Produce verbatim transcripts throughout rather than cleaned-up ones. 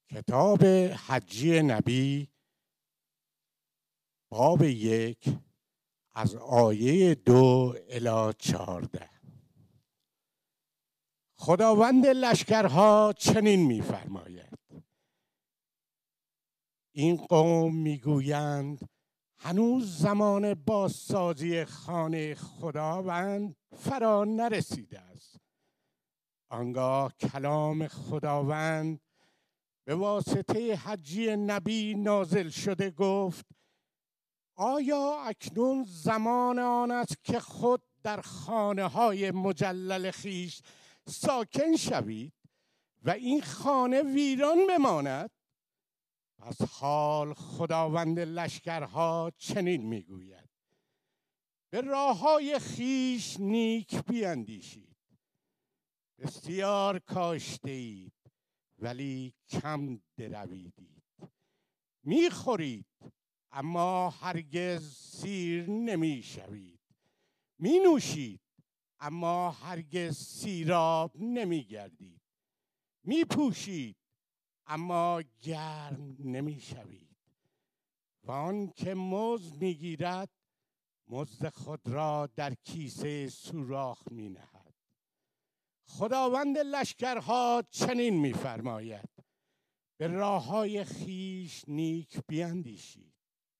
کتاب حجی نبی باب یک از آیه دو الی چهارده. خداوند لشکرها چنین می‌فرماید: این قوم میگویند هنوز زمان بازسازی خانه خداوند فرا نرسیده است. آنگاه کلام خداوند به واسطه حجی نبی نازل شده گفت: آیا اکنون زمان آن است که خود در خانه های مجلل خیش ساکن شوید و این خانه ویران بماند؟ پس حال خداوند لشکرها چنین میگوید: به راههای خیش نیک بیندیشید. بسیار کاشته اید ولی کم درویدید. میخورید اما هرگز سیر نمیشوید. می نوشید اما هرگز سیراب نمیگردید. می پوشید اما گرم نمیشوید. و آن که مزد میگیرد مزد خود را در کیسه سوراخ می نهد. خداوند لشکرها چنین میفرماید: به راههای خیش نیک بیندیشید.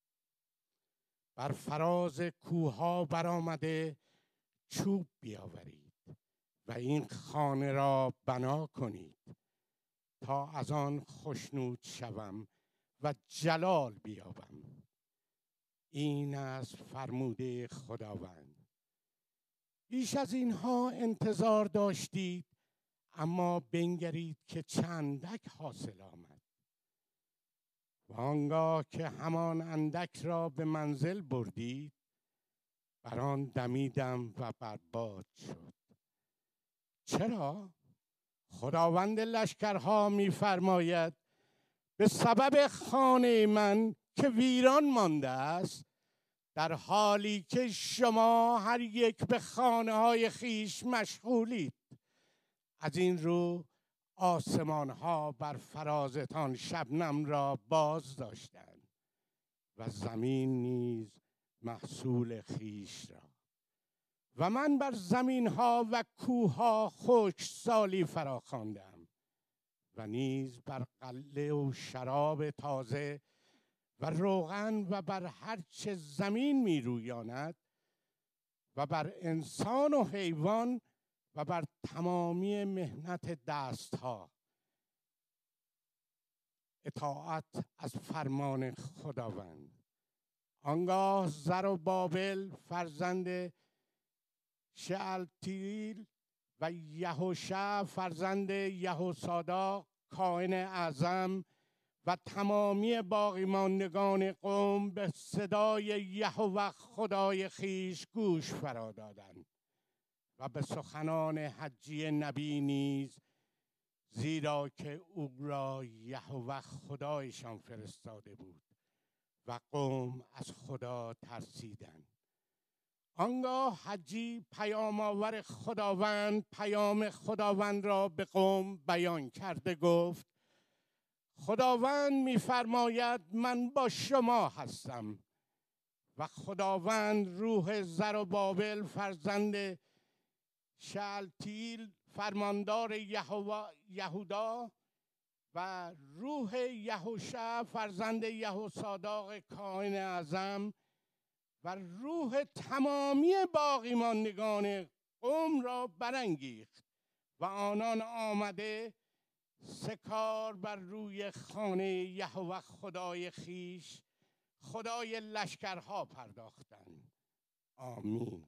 بر فراز کوهها برآمده چوب بیاورید و این خانه را بنا کنید تا از آن خوشنود شوم و جلال بیابم. این از فرموده خداوند. بیش از اینها انتظار داشتید اما بنگرید که چندک حاصل آمد. و آنگاه که همان اندک را به منزل بردید بر آن دمیدم و برباد شد. چرا؟ خداوند لشکرها می‌فرماید: به سبب خانه من که ویران مانده است، در حالی که شما هر یک به خانه های خیش مشغولید. از این رو آسمان ها بر فرازتان شبنم را باز داشتند و زمین نیز محصول خیش را. و من بر زمین ها و کوه ها خشکسالی فراخواندم و نیز بر غله و شراب تازه و روغن و بر هر چه زمین می رویاند و بر انسان و حیوان و بر تمامی مهنت دست ها اطاعت از فرمان خداوند. آنگاه زروبابل فرزند شعلتیل و یهوشع فرزند یهوصاداق کاهن اعظم و تمامی باقی ماندگان قوم به صدای یهوه خدای خیش گوش فرا دادند و به سخنان حجی نبی نیز، زیرا که او را یهوه خدایشان فرستاده بود و قوم از خدا ترسیدند. آنگاه حجی پیام آور خداوند پیام خداوند را به قوم بیان کرده گفت: خداوند می‌فرماید من با شما هستم. و خداوند روح زروبابل فرزند شعلتیل فرماندار یهودا و روح یهوشع فرزند یهوصاداق کاهن اعظم و روح تمامی باقی ماندگان قوم را برانگیخت و آنان آمده سکار بر روی خانه یهوه خدای خیش خدای لشکرها پرداختند. آمین.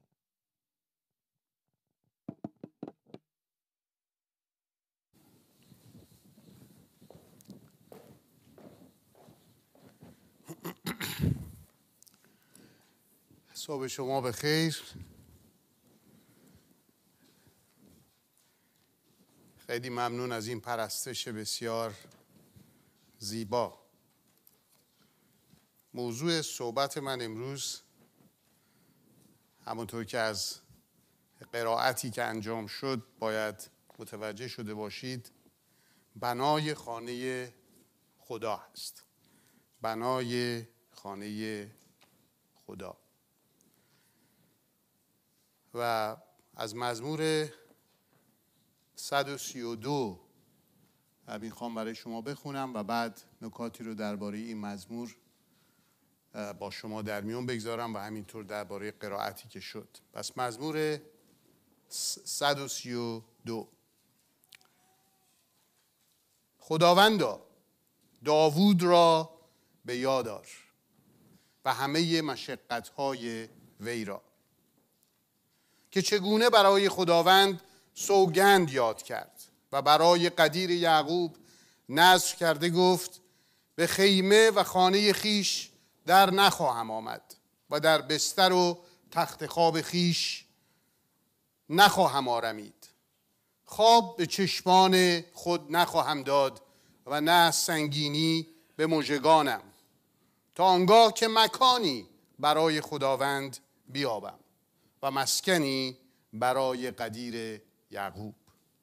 صبح شما بخیر. خیلی ممنون از این پرستش بسیار زیبا. موضوع صحبت من امروز، همونطور که از قرائتی که انجام شد باید متوجه شده باشید، بنای خانه خدا هست، بنای خانه خدا. و از مزمور صد و سی و دو میخوام برای شما بخونم و بعد نکاتی رو درباره این مزمور با شما در میون بگذارم و همینطور درباره قرائتی که شد. پس مزمور صد و سی و دو. خداوندا داوود را به یاد آر و همه مشقت‌های وی را، که چگونه برای خداوند سوگند یاد کرد و برای قدیر یعقوب نذر کرده گفت به خیمه و خانه خیش در نخواهم آمد و در بستر و تخت خواب خیش نخواهم آرمید. خواب به چشمان خود نخواهم داد و نه سنگینی به مژگانم، تا آنگاه که مکانی برای خداوند بیابم و مسکنی برای قدیر یعقوب.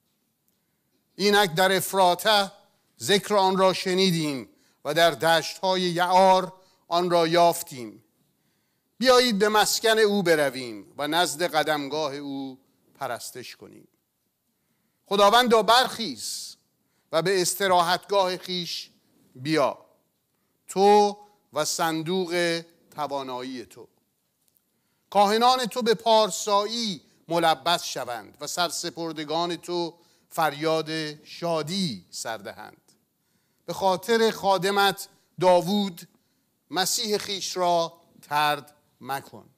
اینک در افراته ذکر آن را شنیدیم و در دشت‌های یعار آن را یافتیم. بیایید به مسکن او برویم و نزد قدمگاه او پرستش کنیم. خداوندا برخیز و به استراحتگاه خیش بیا، تو و صندوق توانایی تو. کاهنان تو به پارسایی ملبس شوند و سرسپردگان تو فریاد شادی سردهند. به خاطر خادمت داوود مسیح خیش را طرد مکن.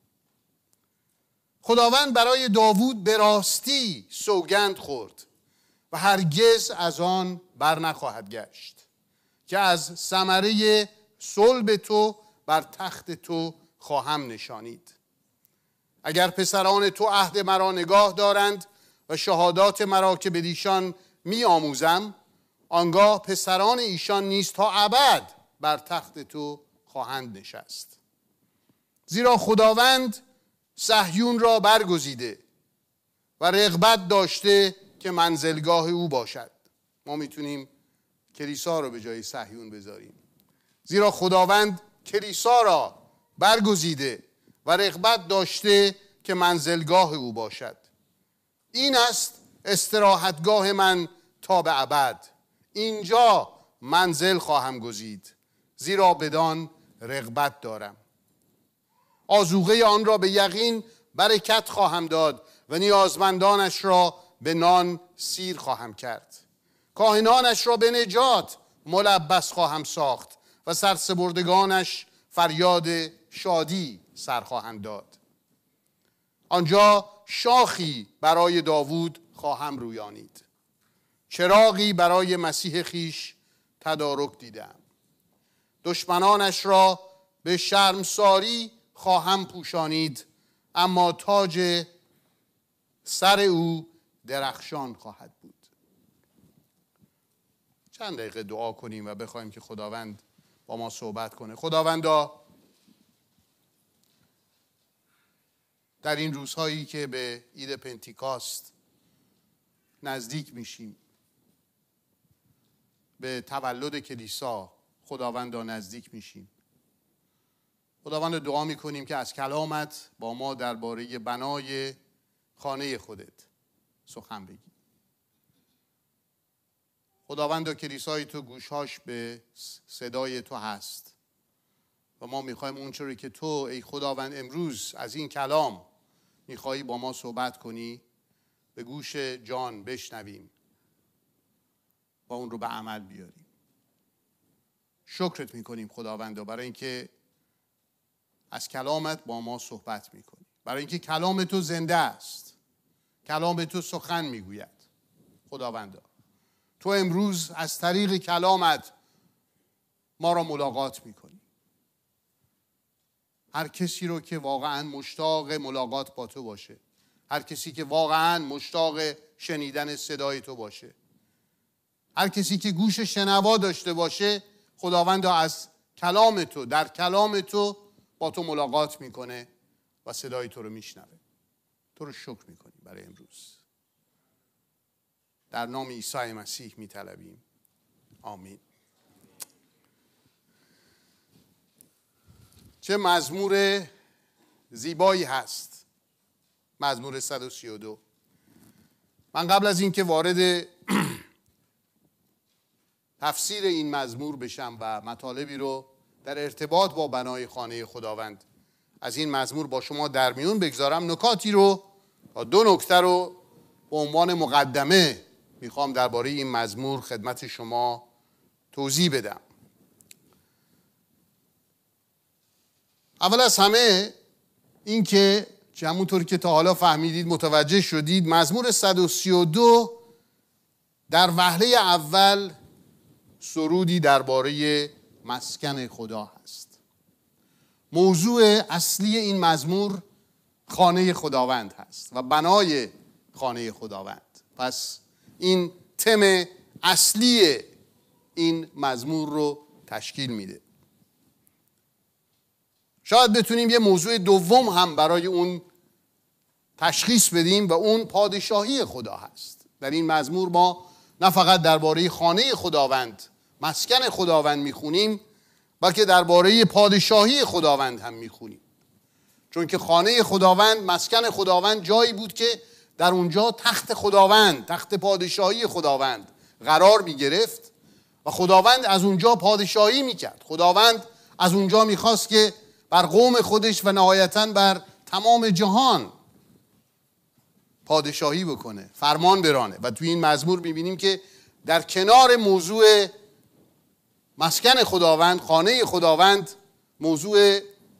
خداوند برای داوود به راستی سوگند خورد و هرگز از آن بر نخواهد گشت، که از ثمره صلب تو بر تخت تو خواهم نشانید. اگر پسران تو عهد مرا نگاه دارند و شهادات مرا که بدیشان می آموزم، آنگاه پسران ایشان نیز تا ابد بر تخت تو خواهند نشست. زیرا خداوند صهیون را برگزیده و رغبت داشته که منزلگاه او باشد. ما میتونیم کلیسا رو به جای صهیون بذاریم. زیرا خداوند کلیسا را برگزیده و رغبت داشته که منزلگاه او باشد. این است استراحتگاه من تا به ابد، اینجا منزل خواهم گزید، زیرا بدان رغبت دارم. آذوقه آن را به یقین برکت خواهم داد و نیازمندانش را به نان سیر خواهم کرد. کاهنانش را به نجات ملبس خواهم ساخت و سرسپردگانش فریاد شادی سر خواهند داد. آنجا شاخی برای داوود خواهم رویانید، چراغی برای مسیح خیش تدارک دیدم. دشمنانش را به شرمساری خواهم پوشانید، اما تاج سر او درخشان خواهد بود. چند دقیقه دعا کنیم و بخوایم که خداوند با ما صحبت کنه. خداوندا، در این روزهایی که به عید پنتیکاست نزدیک میشیم، به تولد کلیسا خداوندا نزدیک میشیم، خداوند دعا میکنیم که از کلامت با ما درباره بنای خانه خودت سخن بگی. خداوند کلیسای تو گوشهاش به صدای تو هست و ما میخوایم اونچوری که تو ای خداوند امروز از این کلام میخوایی با ما صحبت کنی به گوش جان بشنویم و اون رو به عمل بیاریم. شکرت میکنیم خداوند برای اینکه از کلامت با ما صحبت میکنی، برای اینکه کلام تو زنده است، کلام تو سخن میگوید. خداوند تو امروز از طریق کلامت ما را ملاقات میکنی. هر کسی رو که واقعا مشتاق ملاقات با تو باشه، هر کسی که واقعا مشتاق شنیدن صدای تو باشه، هر کسی که گوش شنوا داشته باشه، خداوند از کلام تو، در کلام تو با تو ملاقات میکنه و صدای تو رو میشنوه. تو رو شکر میکنی برای امروز. در نام عیسی مسیح میطلبیم. آمین. چه مزمور زیبایی هست مزمور صد و سی و دو. من قبل از اینکه وارد تفسیر این مزمور بشم و مطالبی رو در ارتباط با بنای خانه خداوند از این مزمور با شما در میون بگذارم، نکاتی رو، دو نکته رو به عنوان مقدمه میخوام درباره این مزمور خدمت شما توضیح بدم. اول از همه این که همونطور که تا حالا فهمیدید، متوجه شدید، مزمور صد و سی و دو در وهله اول سرودی درباره مسکن خدا هست. موضوع اصلی این مزمور خانه خداوند هست و بنای خانه خداوند. پس این تم اصلی این مزمور رو تشکیل میده. شاید بتونیم یه موضوع دوم هم برای اون تشخیص بدیم و اون پادشاهی خدا هست. در این مزمور ما نه فقط درباره خانه خداوند، مسکن خداوند میخونیم، بلکه درباره پادشاهی خداوند هم میخونیم. چون که خانه خداوند، مسکن خداوند جایی بود که در اونجا تخت خداوند، تخت پادشاهی خداوند قرار میگرفت و خداوند از اونجا پادشاهی میکرد. خداوند از اونجا میخواست که بر قوم خودش و نهایتاً بر تمام جهان پادشاهی بکنه، فرمان برانه. و توی این مزمور میبینیم که در کنار موضوع مسکن خداوند، خانه خداوند، موضوع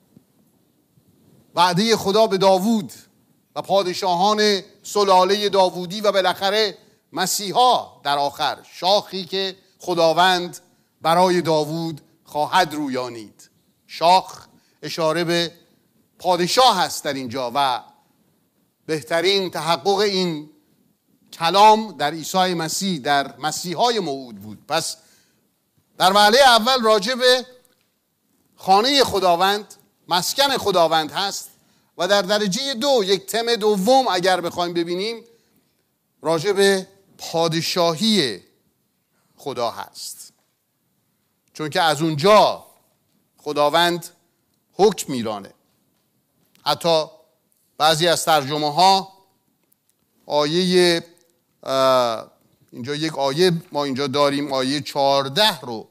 وعده خدا به داوود و پادشاهان سلاله داوودی و بالاخره مسیحا در آخر، شاخی که خداوند برای داوود خواهد رویانید. شاخ اشاره به پادشاه هست در اینجا و بهترین تحقق این کلام در عیسی مسیح، در مسیحای موعود بود. پس در وهله اول راجع به خانه خداوند، مسکن خداوند هست و در درجه دو، یک تم دوم اگر بخوایم ببینیم، راجع به پادشاهی خدا هست. چون که از اونجا خداوند حکم میرانه. حتی بعضی از ترجمه ها آیه اینجا یک آیه ما اینجا داریم، آیه چهارده رو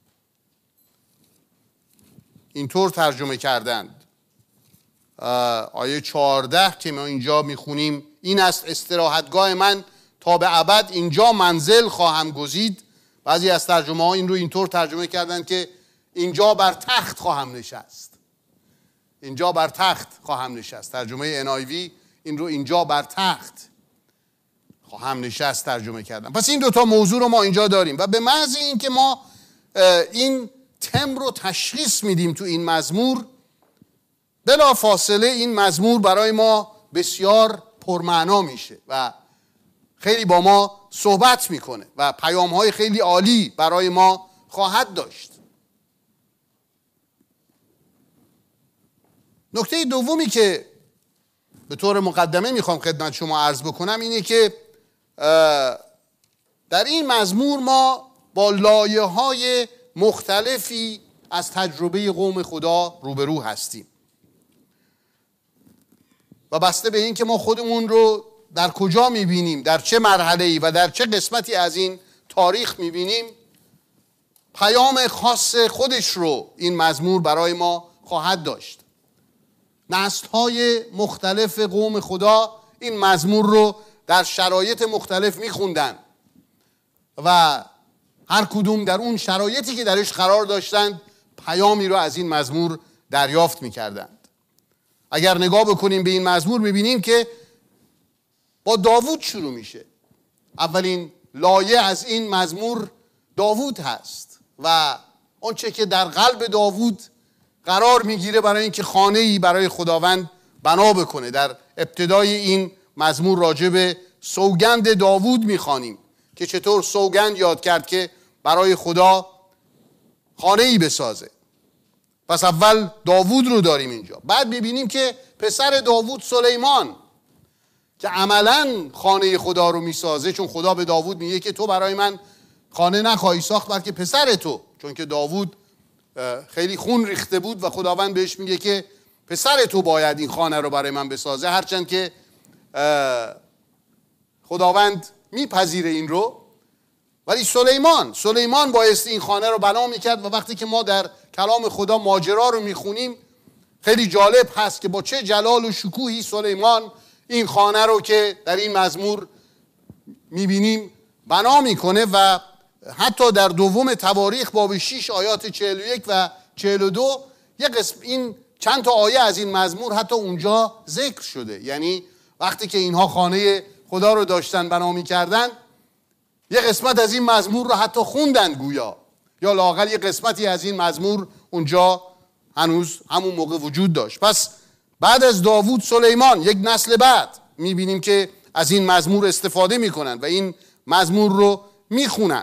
اینطور ترجمه کردند. آیه چهارده که ما اینجا میخونیم: این است استراحتگاه من، تا به ابد اینجا منزل خواهم گزید. بعضی از ترجمه ها این رو اینطور ترجمه کردند که اینجا بر تخت خواهم نشست. اینجا بر تخت خواهم نشست. ترجمه ان آی وی این رو اینجا بر تخت خواهم نشست ترجمه کردم. پس این دوتا موضوع رو ما اینجا داریم و به محض این که ما این تم رو تشخیص میدیم تو این مزمور، بلا فاصله این مزمور برای ما بسیار پرمعنا میشه و خیلی با ما صحبت میکنه و پیام‌های خیلی عالی برای ما خواهد داشت. نکته دومی که به طور مقدمه میخوام خدمت شما عرض بکنم اینه که در این مزمور ما با لایه‌های مختلفی از تجربه قوم خدا روبرو هستیم و بسته به این که ما خودمون رو در کجا میبینیم، در چه مرحله‌ای و در چه قسمتی از این تاریخ میبینیم، پیام خاص خودش رو این مزمور برای ما خواهد داشت. نسل‌های مختلف قوم خدا این مزمور رو در شرایط مختلف میخوندن و هر کدوم در اون شرایطی که درش قرار داشتند پیامی رو از این مزمور دریافت میکردند. اگر نگاه بکنیم به این مزمور میبینیم که با داوود شروع میشه. اولین لایه از این مزمور داوود هست و آنچه که در قلب داوود قرار میگیره برای اینکه خانه‌ای برای خداوند بنا بکنه. در ابتدای این مزمور راجع به سوگند داوود میخوانیم که چطور سوگند یاد کرد که برای خدا خانه‌ای بسازه. پس اول داوود رو داریم اینجا. بعد میبینیم که پسر داوود سلیمان که عملاً خانه خدا رو میسازه، چون خدا به داوود میگه که تو برای من خانه نخواهی ساخت بلکه پسر تو، چون که داوود خیلی خون ریخته بود و خداوند بهش میگه که پسر تو باید این خانه رو برای من بسازه، هرچند که خداوند میپذیره این رو، ولی سلیمان سلیمان بایستی این خانه رو بنا میکرد. و وقتی که ما در کلام خدا ماجرا رو میخونیم خیلی جالب هست که با چه جلال و شکوهی سلیمان این خانه رو که در این مزمور میبینیم بنا میکنه. و حتی در دوم تواریخ باب شش آیات چهل و یک و چهل و دو یک قسم این چند تا آیه از این مزمور حتی اونجا ذکر شده. یعنی وقتی که اینها خانه خدا رو داشتن بنا میکردن یک قسمت از این مزمور رو حتی خوندن گویا، یا لااقل یک قسمتی از این مزمور اونجا هنوز همون موقع وجود داشت. پس بعد از داوود سلیمان یک نسل بعد میبینیم که از این مزمور استفاده میکنن و این مزمور رو میخونن.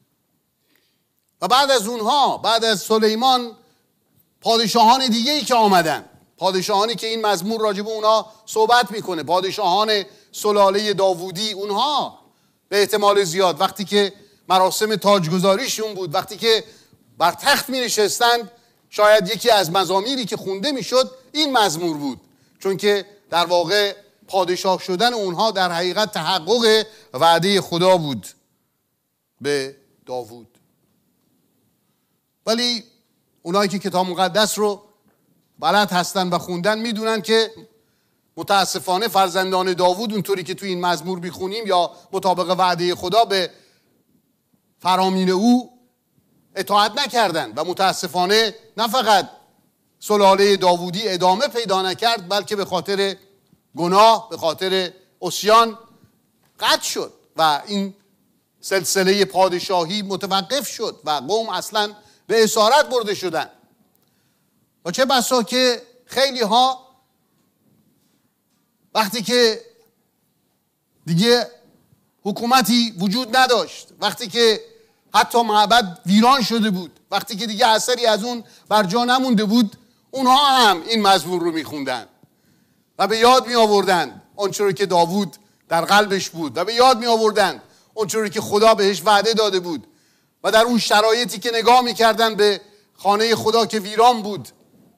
و بعد از اونها، بعد از سلیمان، پادشاهان دیگه ای که آمدن، پادشاهانی که این مزمور راجع به اونها صحبت میکنه، پادشاهان سلاله داوودی، اونها به احتمال زیاد وقتی که مراسم تاجگذاریشون بود، وقتی که بر تخت می نشستند، شاید یکی از مزامیری که خونده می شد این مزمور بود، چون که در واقع پادشاه شدن اونها در حقیقت تحقق وعده خدا بود به داوود. ولی اونایی که کتاب مقدس رو بلد هستن و خوندن میدونن که متاسفانه فرزندان داوود اونطوری که تو این مزمور میخونیم یا مطابق وعده خدا به فرامین او اطاعت نکردن و متاسفانه نه فقط سلاله داوودی ادامه پیدا نکرد، بلکه به خاطر گناه، به خاطر عصیان قطع شد و این سلسله پادشاهی متوقف شد و قوم اصلا به اسارت برده شدن. و چه بسا که خیلی ها وقتی که دیگه حکومتی وجود نداشت، وقتی که حتی معبد ویران شده بود، وقتی که دیگه اثری از اون بر جا نمونده بود، اونها هم این مزمور رو میخوندن و به یاد می آوردن اونچوری که داوود در قلبش بود و به یاد می آوردن اونچوری که خدا بهش وعده داده بود و در اون شرایطی که نگاه میکردن به خانه خدا که ویران بود،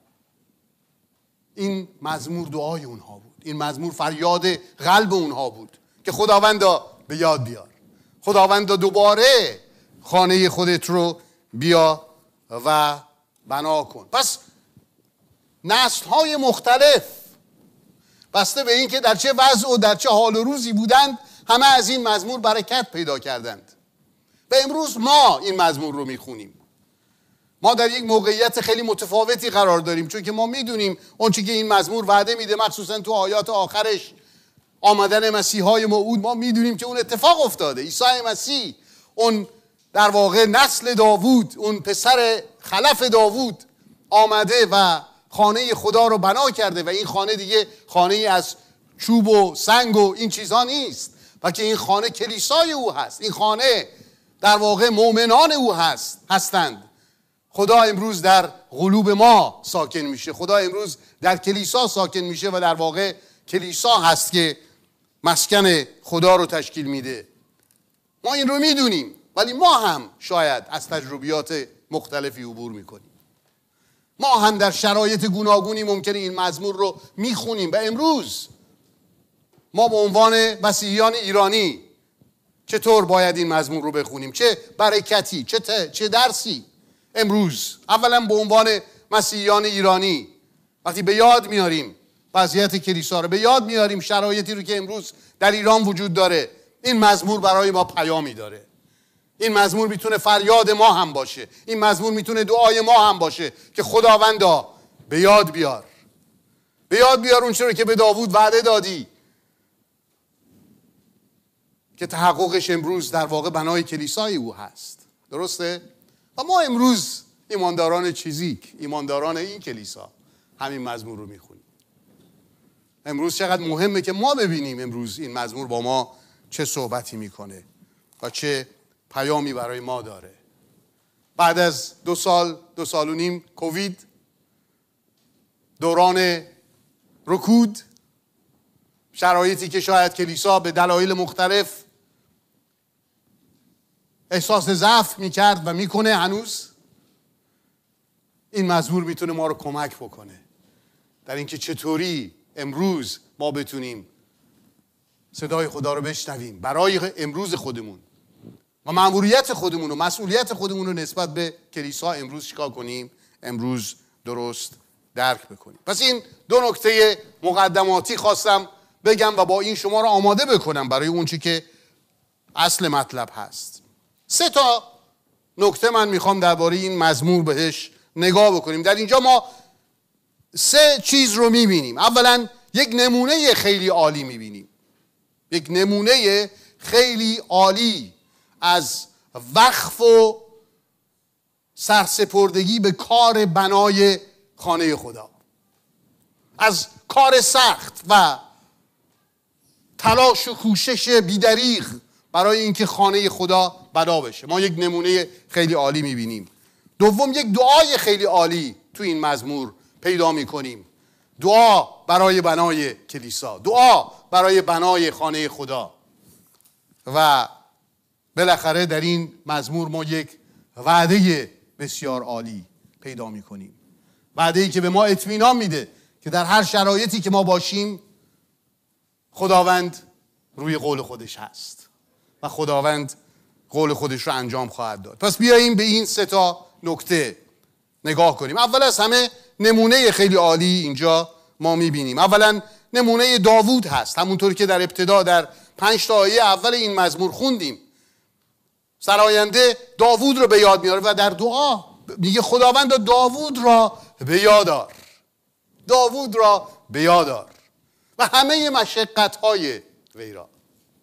این مزمور دعای اونها بود، این مزمور فریاد قلب اونها بود که خداوندا به یاد بیار، خداوندا دوباره خانه خودت رو بیا و بنا کن. پس نسل‌های مختلف بسته به این که در چه وضع و در چه حال و روزی بودند، همه از این مزمور برکت پیدا کردند. و امروز ما این مزمور رو میخونیم. ما در یک موقعیت خیلی متفاوتی قرار داریم، چون که ما میدونیم اونچه که این مزمور وعده میده، مخصوصا تو آیات آخرش، آمدن مسیحای موعود، ما میدونیم که اون اتفاق افتاده. عیسی مسیح، اون در واقع نسل داوود، اون پسر خلف داوود، آمده و خانه خدا رو بنا کرده و این خانه دیگه خانه از چوب و سنگ و این چیزها نیست، بلکه این خانه کلیسای او هست. این خانه در واقع مؤمنان او هست هستند. خدا امروز در قلوب ما ساکن میشه، خدا امروز در کلیسا ساکن میشه و در واقع کلیسا هست که مسکن خدا رو تشکیل میده. ما این رو میدونیم، ولی ما هم شاید از تجربیات مختلفی عبور میکنیم. ما هم در شرایط گوناگونی ممکنه این مزمور رو میخونیم و امروز ما به عنوان مسیحیان ایرانی چطور باید این مزمور رو بخونیم؟ چه برکتی، چه, ت... چه درسی امروز؟ اولا به عنوان مسیحیان ایرانی وقتی به یاد میاریم وضعیت کلیسا رو، به یاد میاریم شرایطی رو که امروز در ایران وجود داره، این مزمور برای ما پیامی داره. این مزمور میتونه فریاد ما هم باشه، این مزمور میتونه دعای ما هم باشه که خداوندا به یاد بیار، به یاد بیار اون چیزی که به داوود وعده دادی که تحققش امروز در واقع بنای کلیسای او هست. درسته؟ و ما امروز ایمانداران چیزیک، ایمانداران این کلیسا، همین مزمور رو میخونیم. امروز چقدر مهمه که ما ببینیم امروز این مزمور با ما چه صحبتی میکنه و چه پیامی برای ما داره. بعد از دو سال دو سال و نیم کووید، دوران رکود، شرایطی که شاید کلیسا به دلایل مختلف احساس ضعف میکرد و میکنه هنوز، این مزمور میتونه ما رو کمک بکنه در اینکه چطوری امروز ما بتونیم صدای خدا رو بشنویم برای امروز خودمون و مأموریت خودمون و مسئولیت خودمون رو نسبت به کلیسا امروز چیکار کنیم، امروز درست درک بکنیم. پس این دو نکته مقدماتی خواستم بگم و با این شما رو آماده بکنم برای اون چی که اصل مطلب هست. سه تا نکته من میخوام درباره این مزمور بهش نگاه بکنیم. در اینجا ما سه چیز رو میبینیم. اولا یک نمونه خیلی عالی میبینیم، یک نمونه خیلی عالی از وقف و سرسپردگی به کار بنای خانه خدا، از کار سخت و تلاش و کوشش بیدریغ برای اینکه خانه خدا بنا بشه. ما یک نمونه خیلی عالی میبینیم. دوم یک دعای خیلی عالی تو این مزمور پیدا میکنیم، دعا برای بنای کلیسا، دعا برای بنای خانه خدا. و بالاخره در این مزمور ما یک وعده بسیار عالی پیدا میکنیم، وعده‌ای که به ما اطمینان میده که در هر شرایطی که ما باشیم خداوند روی قول خودش هست و خداوند قول خودش رو انجام خواهد داد. پس بیاییم به این سه تا نکته نگاه کنیم. اول از همه نمونه خیلی عالی اینجا ما میبینیم. اولا نمونه داوود هست، همونطور که در ابتدا در پنج تا آیه اول این مزمور خوندیم. سراینده داوود رو به یاد میاره و در دعا میگه خداوند داوود را به یاد آر، داوود را به یاد آر و همه مشقت‌های وی را،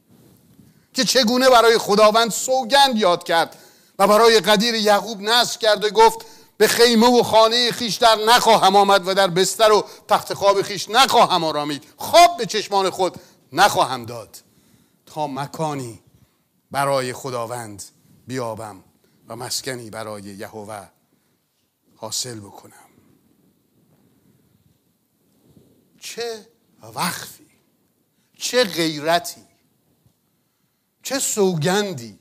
که چگونه برای خداوند سوگند یاد کرد و برای قدیر یعقوب نذر کرد و گفت به خیمه و خانه خیش در نخواهم آمد و در بستر و تخت خواب خیش نخواهم آرامید، خواب به چشمان خود نخواهم داد تا مکانی برای خداوند بیابم و مسکنی برای یهوه حاصل بکنم. چه وقفی، چه غیرتی، چه سوگندی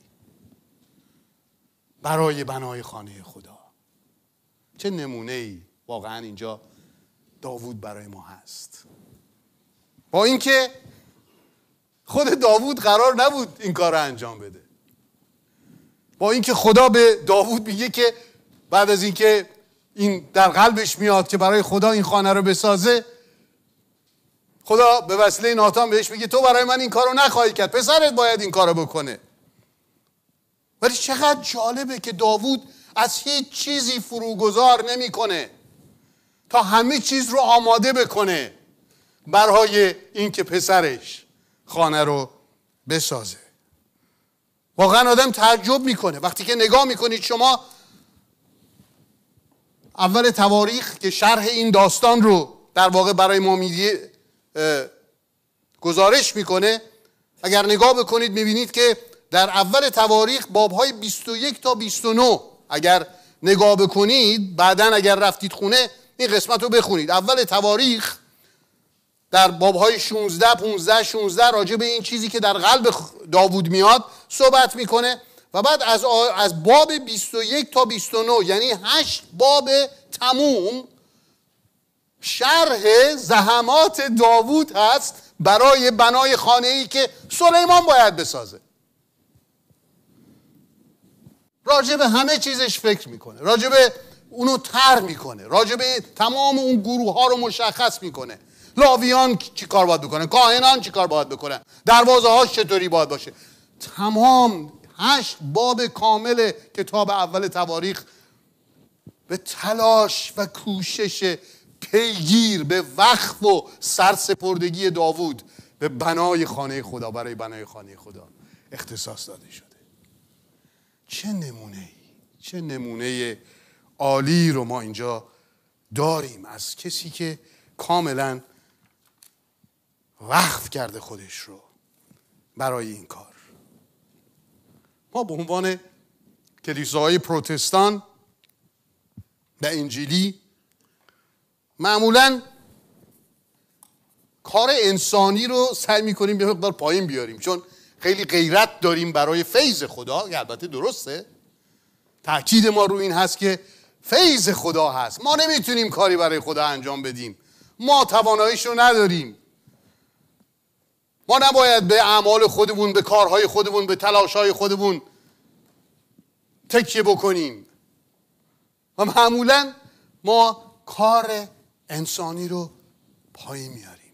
برای بنای خانه خدا. چه نمونه‌ای واقعا اینجا داوود برای ما هست. با اینکه خود داوود قرار نبود این کار رو انجام بده، با اینکه خدا به داوود میگه که بعد از اینکه این در قلبش میاد که برای خدا این خانه رو بسازه، خدا به وسیله ناتان بهش میگه تو برای من این کار رو نخواهی کرد، پسرت باید این کار رو بکنه. ولی چقدر جالبه که داوود از هیچ چیزی فروگذار نمیکنه تا همه چیز رو آماده بکنه برای اینکه پسرش خانه رو بسازه. واقعا آدم تعجب میکنه وقتی که نگاه میکنید شما اول تواریخ که شرح این داستان رو در واقع برای ما میگه گزارش میکنه. اگر نگاه بکنید میبینید که در اول تواریخ بابهای بیست و یک تا بیست و نه اگر نگاه بکنید، بعدن اگر رفتید خونه این قسمت رو بخونید. اول تواریخ در بابهای شانزده، پانزده، شانزده راجع به این چیزی که در قلب داوود میاد صحبت میکنه و بعد از از باب بیست و یک تا بیست و نه یعنی هشت باب تموم شرح زحمات داوود هست برای بنای خانه‌ای که سلیمان باید بسازه. راجع به همه چیزش فکر میکنه، راجع به اونو طرح میکنه، راجع به تمام اون گروه ها رو مشخص میکنه. لاویان چی کار باید بکنن، کاهنان چی کار باید بکنن، دروازه هاش چطوری باید باشه. تمام هشت باب کامل کتاب اول تواریخ به تلاش و کوشش پیگیر به وقف و سرسپردگی داوود به بنای خانه خدا، برای بنای خانه خدا اختصاص داده شده. چه نمونه، چه نمونه عالی رو ما اینجا داریم از کسی که کاملا وقف کرده خودش رو برای این کار. ما به عنوان کلیساهای پروتستان و انجیلی معمولاً کار انسانی رو سعی می‌کنیم یه مقدار پایین بیاریم، چون خیلی غیرت داریم برای فیض خدا. البته درسته، تأکید ما رو این هست که فیض خدا هست. ما نمیتونیم کاری برای خدا انجام بدیم، ما تواناییش رو نداریم. ما نباید به اعمال خودمون، به کارهای خودمون، به تلاشهای خودمون تکیه بکنیم و معمولا ما کار انسانی رو پایین میاریم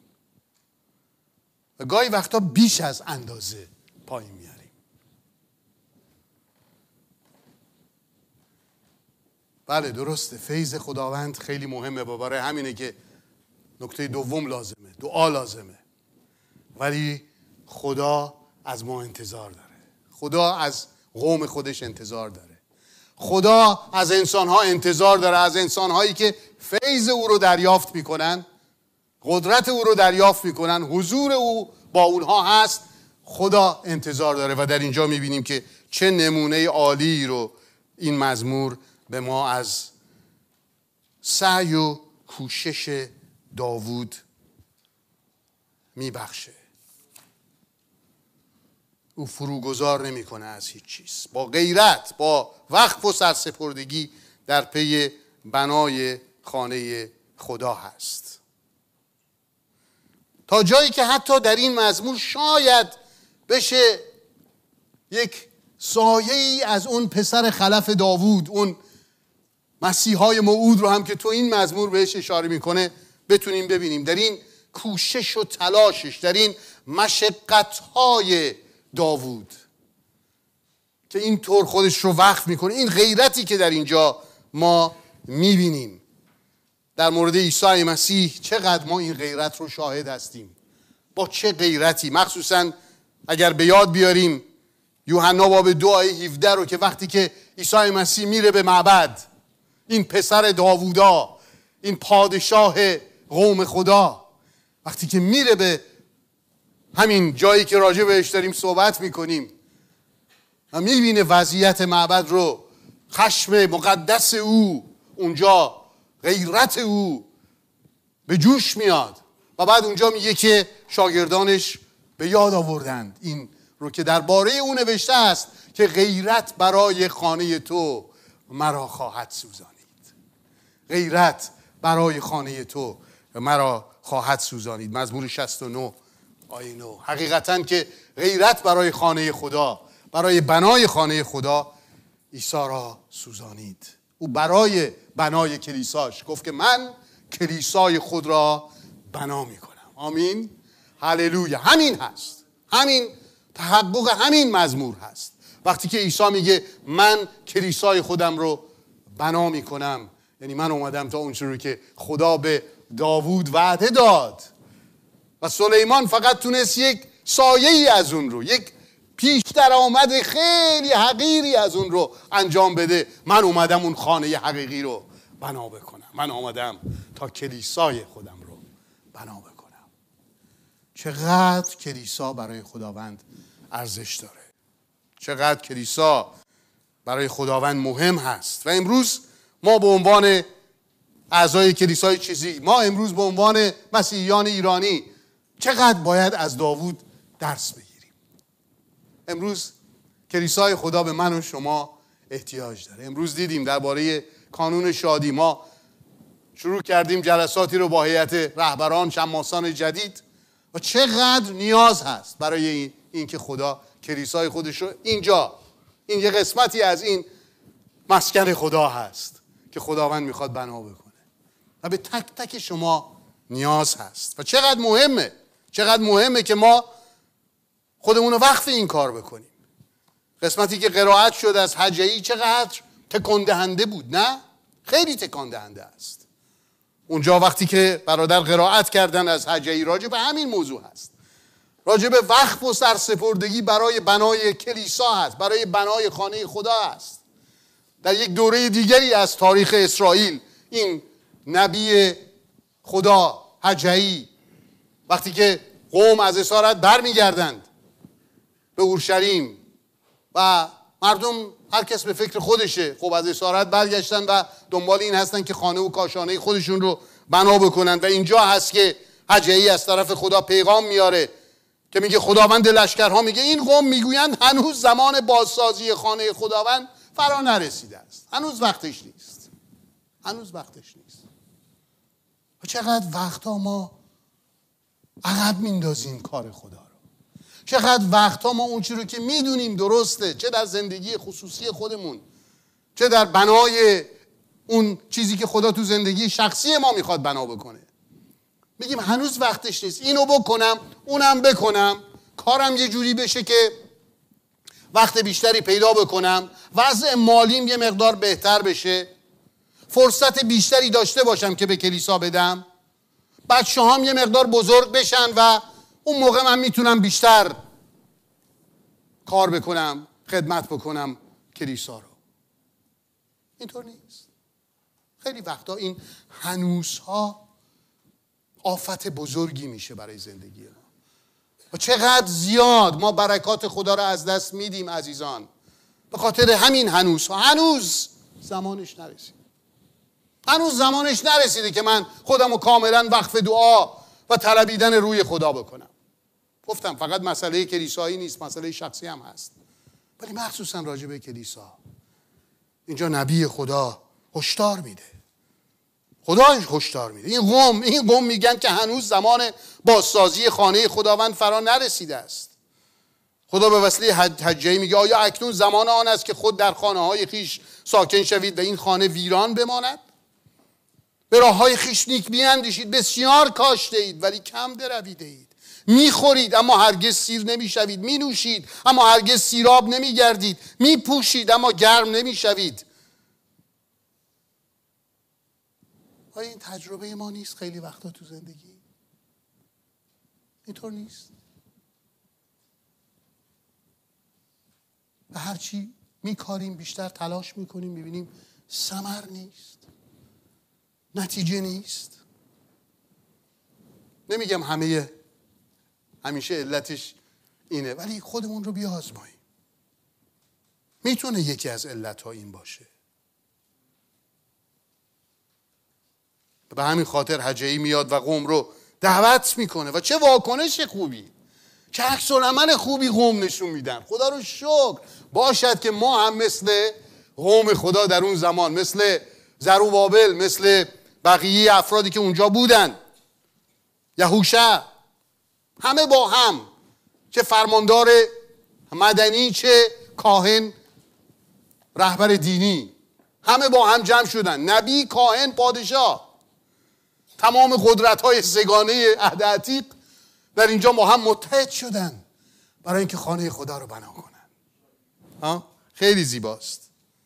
و گاهی وقتا بیش از اندازه پایین میاریم. بله درسته، فیض خداوند خیلی مهمه و برای همینه که نکته دوم لازمه، دعا لازمه. ولی خدا از ما انتظار داره، خدا از قوم خودش انتظار داره، خدا از انسانها انتظار داره، از انسانهایی که فیض او رو دریافت میکنن، قدرت او رو دریافت میکنن، حضور او با اونها هست. خدا انتظار داره و در اینجا میبینیم که چه نمونه عالی رو این مزمور به ما از سعی و کوشش داوود میبخشه. او فروگذار نمیکنه از هیچ چیز، با غیرت، با وقف و سرسپردگی در پی بنای خانه خدا هست، تا جایی که حتی در این مزمور شاید بشه یک سایه ای از اون پسر خلف داوود، اون مسیحای موعود رو هم که تو این مزمور بهش اشاره میکنه بتونیم ببینیم. در این کوشش و تلاشش، در این مشقت‌های داوود که اینطور خودش رو وقف میکنه، این غیرتی که در اینجا ما میبینیم در مورد عیسی مسیح، چقدر ما این غیرت رو شاهد هستیم. با چه غیرتی، مخصوصا اگر به یاد بیاریم یوحنا باب دو آیه هفده رو که وقتی که عیسی مسیح میره به معبد، این پسر داوودا، این پادشاه قوم خدا، وقتی که میره به همین جایی که راجع بهش داریم صحبت میکنیم و میبینه وضعیت معبد رو، خشم مقدس او اونجا، غیرت او به جوش میاد و بعد اونجا میگه که شاگردانش به یاد آوردند این رو که درباره او نوشته است که غیرت برای خانه تو مرا خواهد سوزانید. غیرت برای خانه تو مرا خواهد سوزانید. مزمور شصت و نه آیه نه. حقیقتاً که غیرت برای خانه خدا، برای بنای خانه خدا عیسی را سوزانید. او برای بنای کلیساش گفت که من کلیسای خود را بنا میکنم. آمین، هللویا. همین هست، همین تحقق همین مزمور هست. وقتی که عیسی میگه من کلیسای خودم رو بنا میکنم، یعنی من اومدم تا اونچه که خدا به داوود وعده داد و سلیمان فقط تونست یک سایه ای از اون رو، یک پیش درآمد خیلی حقیری از اون رو انجام بده، من اومدم اون خانه حقیقی رو بنا بکنم. من اومدم تا کلیسای خودم رو بنا بکنم. چقدر کلیسا برای خداوند ارزش داره، چقدر کلیسا برای خداوند مهم هست. و امروز ما به عنوان اعضای کلیسای چیزی، ما امروز به عنوان مسیحیان ایرانی چقدر باید از داوود درس بگیریم. امروز کلیسای خدا به من و شما احتیاج داره. امروز دیدیم درباره کانون شادی، ما شروع کردیم جلساتی رو با هیئت رهبران شماسان جدید و چقدر نیاز هست برای این, این که خدا کلیسای خودش رو اینجا، این یه قسمتی از این مسکن خدا هست که خداوند میخواد بنا بکنه و به تک تک شما نیاز هست. و چقدر مهمه، چقدر مهمه که ما خودمون رو وقف این کار بکنیم. قسمتی که قرائت شد از هجعی چقدر تکان دهنده بود، نه؟ خیلی تکان دهنده است. اونجا وقتی که برادر قرائت کردن از هجعی راجع به همین موضوع هست، راجع به وقف و سرسپردگی برای بنای کلیسا هست، برای بنای خانه خدا هست. در یک دوره دیگری از تاریخ اسرائیل این نبی خدا هجعی وقتی که قوم از اسارت برمیگردند به اورشلیم و مردم هر کس به فکر خودشه، خب از اسارت برگشتن و دنبال این هستن که خانه و کاشانه خودشون رو بنا بکنن و اینجا هست که هجعی از طرف خدا پیغام میاره که میگه خداوند لشکرها میگه این قوم میگویند هنوز زمان بازسازی خانه خداوند فرا نرسیده است، هنوز وقتش نیست. هنوز وقتش نیست. و چقدر وقتا ما عقب میندازیم کار خدا رو. چقدر وقتا ما اون چیزی رو که میدونیم درسته، چه در زندگی خصوصی خودمون، چه در بنای اون چیزی که خدا تو زندگی شخصی ما میخواد بنا بکنه، میگیم هنوز وقتش نیست، اینو بکنم اونم بکنم، کارم یه جوری بشه که وقت بیشتری پیدا بکنم، وضع مالیم یه مقدار بهتر بشه، فرصت بیشتری داشته باشم که به کلیسا بدم، بچه هم یه مقدار بزرگ بشن و اون موقع من میتونم بیشتر کار بکنم، خدمت بکنم کلیسا رو. اینطور نیست. خیلی وقتا این هنوزها آفت بزرگی میشه برای زندگی ما. و چقدر زیاد ما برکات خدا رو از دست میدیم عزیزان، به خاطر همین هنوزها. هنوز زمانش نرسید. هنوز زمانش نرسیده که من خودم رو کاملا وقف دعا و طلبیدن روی خدا بکنم. گفتم فقط مسئله کلیسایی نیست، مسئله شخصی هم هست، ولی مخصوصا راجع به کلیسا اینجا نبی خدا هشدار میده. خدا هشدار میده. این قوم این قوم میگن که هنوز زمان بازسازی خانه خداوند فرا نرسیده است. خدا به وسیله حجه میگه آیا اکنون زمان آن است که خود در خانه های خیش ساکن شوید و این خانه ویران بماند؟ به راه های خیش نیک بیندیشید، بسیار کاشته اید ولی کم درویده اید. میخورید اما هرگز سیر نمیشوید، مینوشید اما هرگز سیراب نمیگردید، میپوشید اما گرم نمیشوید. آیا این تجربه ما نیست خیلی وقتا تو زندگی؟ اینطور نیست؟ و هرچی میکاریم بیشتر تلاش میکنیم میبینیم ثمر نیست، نتیجه نیست. نمیگم همه همیشه علتش اینه، ولی خودمون رو بیازماییم. میتونه یکی از علتها این باشه. به همین خاطر حجه‌ای میاد و قوم رو دعوت میکنه و چه واکنش خوبی، چه عکس العمل خوبی قوم نشون میدن. خدا رو شکر. باشد که ما هم مثل قوم خدا در اون زمان، مثل زروبابل، مثل بقیه افرادی که اونجا بودن، یهوشع، همه با هم، چه فرماندار مدنی چه کاهن رهبر دینی، همه با هم جمع شدن. نبی، کاهن، پادشاه، تمام قدرت‌های سگانه عهد عتیق در اینجا با هم متحد شدن برای اینکه خانه خدا رو بنا کنن. ها؟ خیلی زیباست.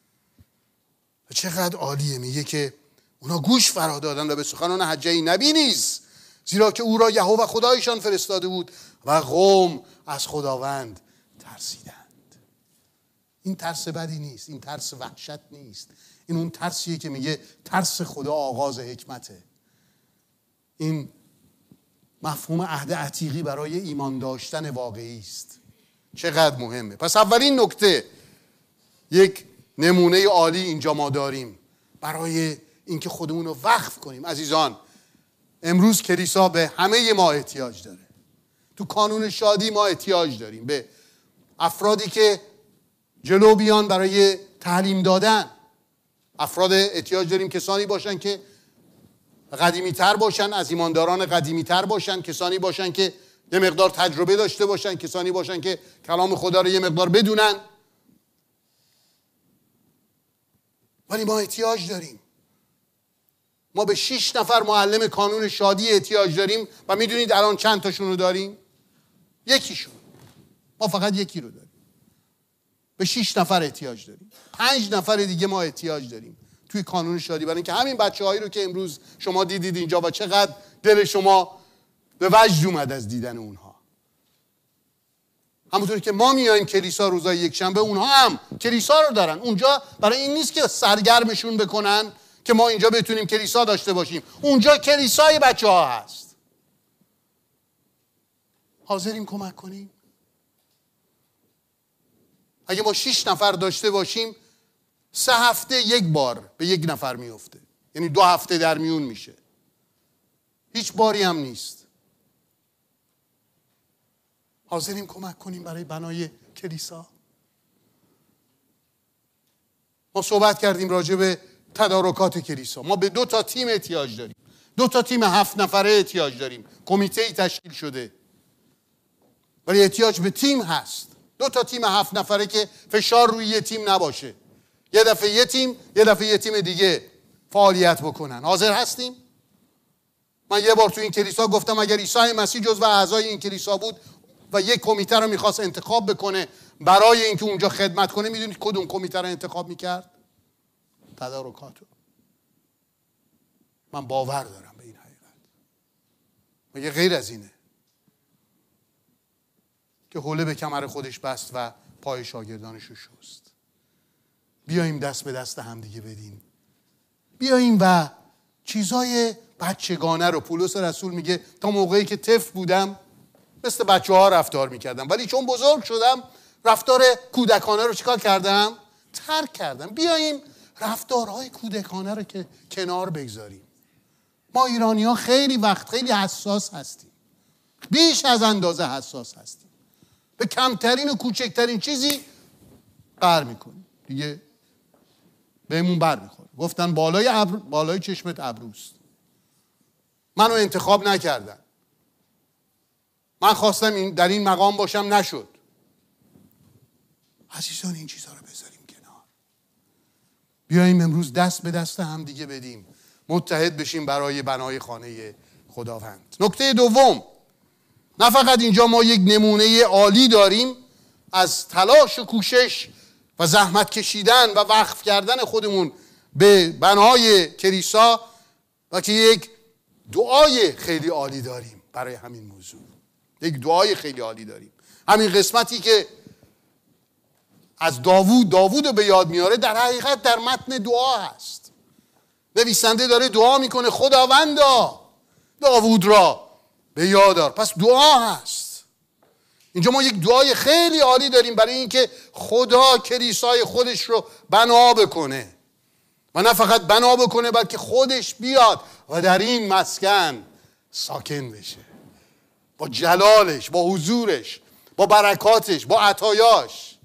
چقدر عالیه. میگه که اونا گوش فرا دادن و به سخنان حجه نبی نیز، زیرا که او را یهوه خدایشان فرستاده بود، و قوم از خداوند ترسیدند. این ترس بدی نیست، این ترس وحشت نیست، این اون ترسیه که میگه ترس خدا آغاز حکمته. این مفهوم عهد عتیقی برای ایمان داشتن واقعی است. چقدر مهمه. پس اولین نکته، یک نمونه عالی اینجا ما داریم برای اینکه خودمون رو وقف کنیم. عزیزان، امروز کلیسا به همه ما احتیاج داره. تو کانون شادی ما احتیاج داریم به افرادی که جلو بیان برای تعلیم دادن. افراد احتیاج داریم کسانی باشن که قدیمی تر باشن، از ایمانداران قدیمی تر باشن، کسانی باشن که یه مقدار تجربه داشته باشن، کسانی باشن که کلام خدا رو یه مقدار بدونن. ولی ما احتیاج داریم. ما به شش نفر معلم کانون شادی احتیاج داریم و میدونید الان چند تاشون رو داریم؟ یکیشون. ما فقط یکی رو داریم. به شش نفر احتیاج داریم. پنج نفر دیگه ما احتیاج داریم توی کانون شادی، برای اینکه همین بچه‌هایی رو که امروز شما دیدید اینجا و چقدر دل شما به وجد اومد از دیدن اونها. همونطوری که ما میایم کلیسا روزای یکشنبه، اونها هم کلیسا رو دارن. اونجا برای این نیست که سرگرمشون بکنن که ما اینجا بتونیم کلیسا داشته باشیم. اونجا کلیسای بچه‌ها هست. حاضریم کمک کنیم؟ اگه ما شش نفر داشته باشیم، سه هفته یک بار به یک نفر میفته، یعنی دو هفته در میون میشه. هیچ باری هم نیست. حاضریم کمک کنیم برای بنای کلیسا؟ ما صحبت کردیم راجع به تدارکات کلیسا. ما به دو تا تیم احتیاج داریم، دو تا تیم هفت نفره احتیاج داریم. کمیته ای تشکیل شده ولی احتیاج به تیم هست. دو تا تیم هفت نفره که فشار روی یه تیم نباشه، یه دفعه یه تیم یه دفعه یه تیم دیگه فعالیت بکنن. حاضر هستیم؟ من یه بار تو این کلیسا گفتم اگر عیسی مسیح جزو اعضای این کلیسا بود و یک کمیته رو میخواست انتخاب بکنه برای اینکه اونجا خدمت کنه، میدونید کدوم کمیته رو انتخاب میکرد؟ تدارکاتو. من باور دارم به این حقیقت. مگه غیر از اینه که حوله به کمر خودش بست و پای شاگردانش رو شست؟ بیاییم دست به دست همدیگه بدیم، بیاییم و چیزای بچگانه رو، پولس رسول میگه تا موقعی که طفل بودم مثل بچه ها رفتار میکردم ولی چون بزرگ شدم رفتار کودکانه رو چیکار کردم؟ ترک کردم. بیاییم رفتارهای کودکانه رو که کنار بگذاریم. ما ایرانی ها خیلی وقت خیلی حساس هستیم، بیش از اندازه حساس هستیم، به کمترین و کوچکترین چیزی قهر میکنیم، دیگه بهمون بر میخوره. گفتن بالای ابر... بالای چشمت ابروست. منو انتخاب نکردن، من خواستم این در این مقام باشم، نشد. عزیزان این چیزها رو بذاریم کنار، بیاییم امروز دست به دست هم دیگه بدیم، متحد بشیم برای بنای خانه خداوند. نکته دوم، نه فقط اینجا ما یک نمونه عالی داریم از تلاش و کوشش و زحمت کشیدن و وقف کردن خودمون به بنای کلیسا، و که یک دعای خیلی عالی داریم برای همین موضوع. یک دعای خیلی عالی داریم. همین قسمتی که از داوود داوود رو به یاد میاره در حقیقت در متن دعا هست. نویسنده داره دعا میکنه خداوندا داوود را به یاد آر. پس دعا هست. اینجا ما یک دعای خیلی عالی داریم برای اینکه خدا کلیسای خودش رو بنا بکنه و نه فقط بنا بکنه بلکه خودش بیاد و در این مسکن ساکن بشه، با جلالش، با حضورش، با برکاتش، با عطایاش.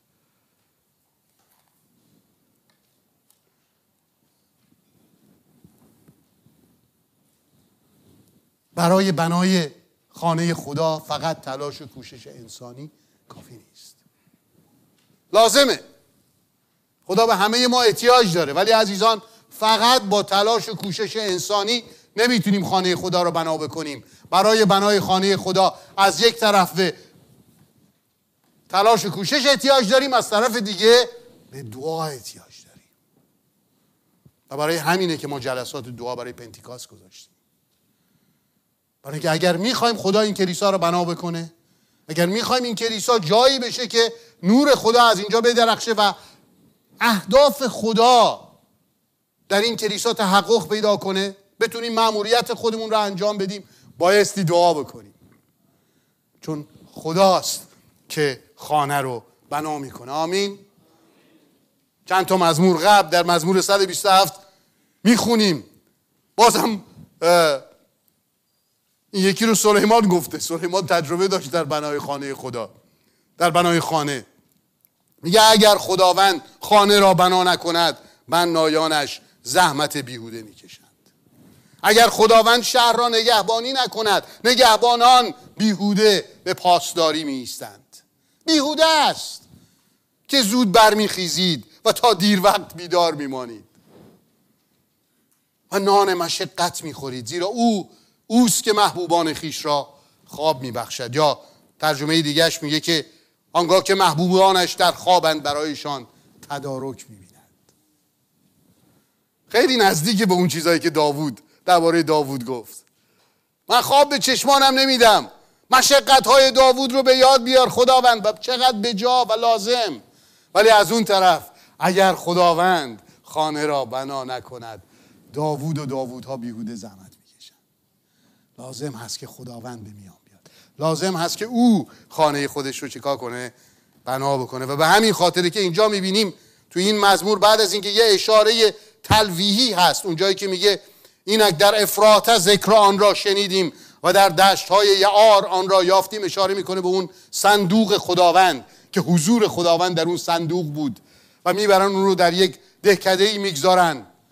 برای بنای خانه خدا فقط تلاش و کوشش انسانی کافی نیست. لازمه، خدا به همه ما احتیاج داره، ولی عزیزان فقط با تلاش و کوشش انسانی نمیتونیم خانه خدا رو بنا بکنیم. برای بنای خانه خدا از یک طرف به تلاش و کوشش احتیاج داریم، از طرف دیگه به دعا احتیاج داریم. و برای همینه که ما جلسات دعا برای پنتیکاست گذاشتیم. برای اینکه اگر میخوایم خدا این کلیسا رو بنا بکنه، اگر میخوایم این کلیسا جایی بشه که نور خدا از اینجا بدرخشه و اهداف خدا در این کلیسا تحقق پیدا کنه، بتونیم مأموریت خودمون رو انجام بدیم، بایستی دعا بکنیم. چون خداست که خانه رو بنا میکنه. آمین. چند تا مزمور قبل در مزمور صد و بیست و هفت میخونیم، بازم این یکی رو سلیمان گفته. سلیمان تجربه داشت در بنای خانه خدا، در بنای خانه. میگه اگر خداوند خانه را بنا نکند بنایانش زحمت بیهوده میکشند. اگر خداوند شهر را نگهبانی نکند نگهبانان بیهوده به پاسداری میایستند. بیهوده است که زود برمیخیزید و تا دیر وقت بیدار میمانید و نان مشقت میخورید، زیرا او اوست که محبوبان خیش را خواب میبخشد. یا ترجمه دیگهش میگه که آنگاه که محبوبانش در خوابند برایشان تدارک میبینند. خیلی نزدیک به اون چیزایی که داوود درباره داوود گفت. من خواب به چشمانم نمیدم. مشقت‌های داوود رو به یاد بیار خداوند و چقدر بجا و لازم. ولی از اون طرف اگر خداوند خانه را بنا نکند داوود و داوودها بیهوده زحمت میکشن. لازم هست که خداوند به میان بیاد. لازم هست که او خانه خودش رو چیکار کنه؟ بنا بکنه. و به همین خاطره که اینجا میبینیم تو این مزمور بعد از اینکه یه اشاره تلویحی هست، اونجایی که میگه اینک در افراطه ذکر آن را شنیدیم و در دشت‌های یعار آن را یافتیم، اشاره میکنه به اون صندوق خداوند که حضور خداوند در اون صندوق بود و میبرن اون رو در یک دهکده‌ای میگذارن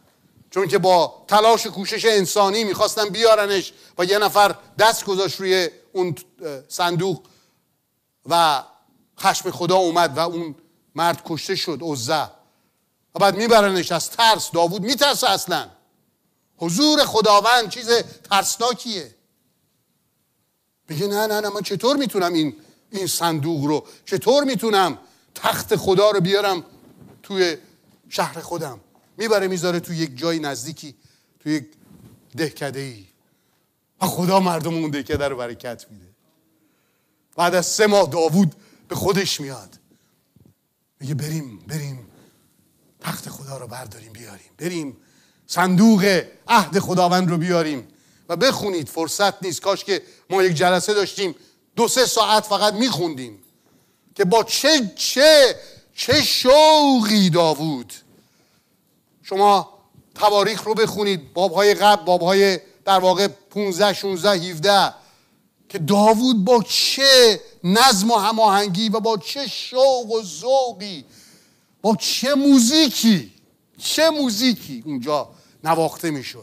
چون که با تلاش و کوشش انسانی میخواستن بیارنش و یه نفر دست گذاشت روی اون صندوق و خشم خدا اومد و اون مرد کشته شد، عزه. و بعد میبرنش از ترس. داوود میترسه اصلا. حضور خداوند چیز ترسناکیه. میگه نه نه نه من چطور میتونم این این صندوق رو، چطور میتونم تخت خدا رو بیارم توی شهر خودم؟ میبره میذاره توی یک جای نزدیکی، توی یک دهکده‌ای. و خدا مردم اون دهکده رو برکت میده. بعد از سه ماه داوود به خودش میاد، میگه بریم بریم تخت خدا رو برداریم بیاریم، بریم صندوق عهد خداوند رو بیاریم. و بخونید، فرصت نیست، کاش که ما یک جلسه داشتیم دو سه ساعت فقط میخوندیم که با چه چه چه شوقی داوود. شما تواریخ رو بخونید، بابهای قبل، بابهای در واقع پانزده شانزده هفده، که داوود با چه نظم و هماهنگی و با چه شوق و ذوقی، با چه موزیکی چه موزیکی اونجا نواخته میشد.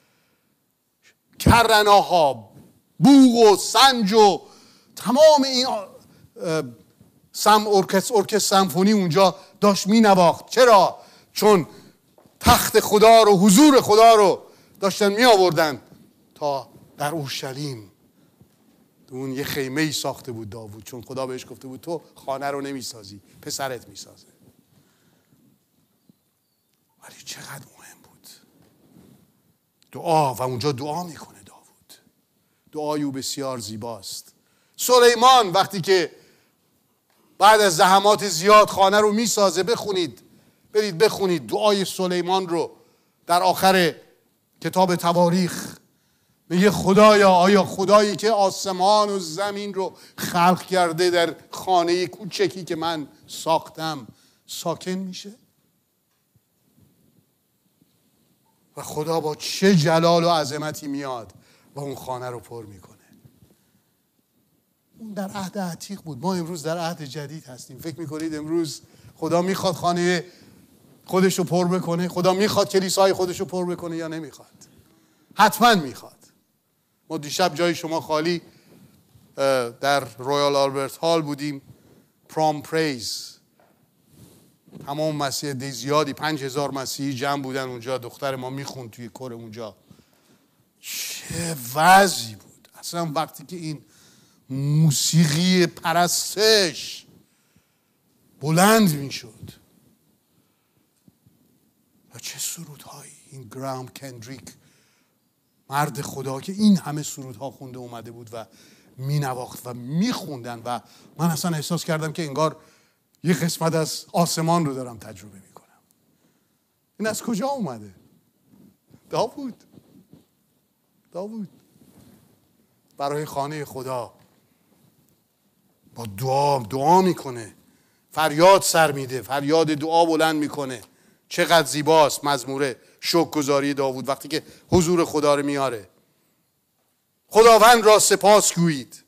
کرناها، بوق و سنج و تمام این سم ارکستر ارکستر سمفونی اونجا داشت می نواخت. چرا؟ چون تخت خدا رو، حضور خدا رو داشتن می آوردن تا در اورشلیم. اون یه خیمه ای ساخته بود داوود، چون خدا بهش گفته بود تو خانه رو نمی سازی، پسرت می سازه. ولی چقدر مهم بود دعا، و اونجا دعا میکنه داوود. دعای او بسیار زیباست. سلیمان وقتی که بعد از زحمات زیاد خانه رو میسازه، بخونید، برید بخونید دعای سلیمان رو در آخر کتاب تواریخ. میگه خدایا، آیا خدایی که آسمان و زمین رو خلق کرده در خانه کوچکی که من ساختم ساکن میشه؟ و خدا با چه جلال و عظمتی میاد و اون خانه رو پر میکنه. اون در عهد عتیق بود. ما امروز در عهد جدید هستیم. فکر میکنید امروز خدا میخواد خانه خودش رو پر بکنه؟ خدا میخواد کلیسای خودش رو پر بکنه یا نمیخواد؟ حتما میخواد. ما دیشب جای شما خالی در رویال آلبرت هال بودیم، پرام پریز. تمام مسیح دی زیادی، پنج هزار مسیحی جمع بودن اونجا. دختر ما میخوند توی کور اونجا. چه وضعی بود اصلا وقتی که این موسیقی پرستش بلند میشد. و چه سرودهایی. این گرام کندریک، مرد خدا که این همه سرودها خونده اومده بود و مینواخت و میخوندن، و من اصلا احساس کردم که انگار یه قسمت از آسمان رو دارم تجربه میکنم. این از کجا اومده؟ داوود. داوود برای خانه خدا با دعا دعا میکنه، فریاد سر میده، فریاد دعا بلند میکنه. چقدر زیباست مزمور شکرگزاری داوود وقتی که حضور خدا رو میاره. خداوند را سپاس گویید.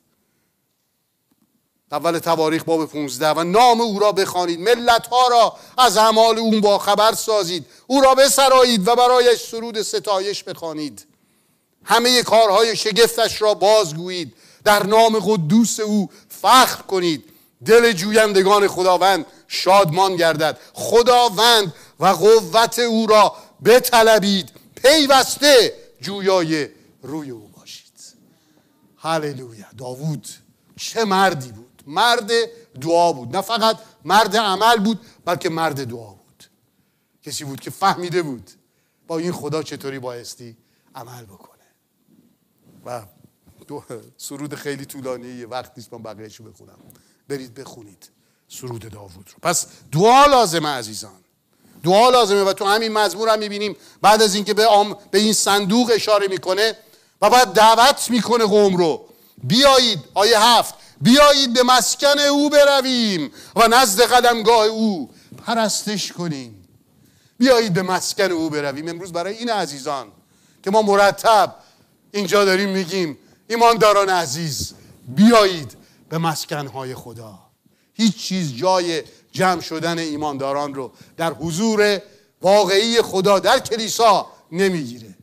اول تواریخ باب پانزده. و نام او را بخوانید، ملت ها را از اعمال او با خبر سازید، او را بسرایید و برایش سرود ستایش بخوانید. همه کارهای شگفتش را بازگویید، در نام قدوس او فخر کنید. دل جویندگان خداوند شادمان گردد. خداوند و قوت او را بطلبید، پیوسته جویای روی او باشید. هللویا. داوود چه مردی بود. مرد دعا بود. نه فقط مرد عمل بود، بلکه مرد دعا بود. کسی بود که فهمیده بود با این خدا چطوری بایستی عمل بکنه. و سرود خیلی طولانیه، وقت نیست من بقیه‌شو بخونم. برید بخونید سرود داوود رو. پس دعا لازمه عزیزان، دعا لازمه. و تو همین مزمور هم میبینیم بعد از اینکه به آم به این صندوق اشاره میکنه و بعد دعوت میکنه قوم رو، بیایید، آیه هفت، بیایید به مسکن او برویم و نزد قدمگاه او پرستش کنیم. بیایید به مسکن او برویم. امروز برای این عزیزان که ما مرتب اینجا داریم میگیم، ایمانداران عزیز، بیایید به مسکنهای خدا. هیچ چیز جای جمع شدن ایمانداران رو در حضور واقعی خدا در کلیسا نمیگیره.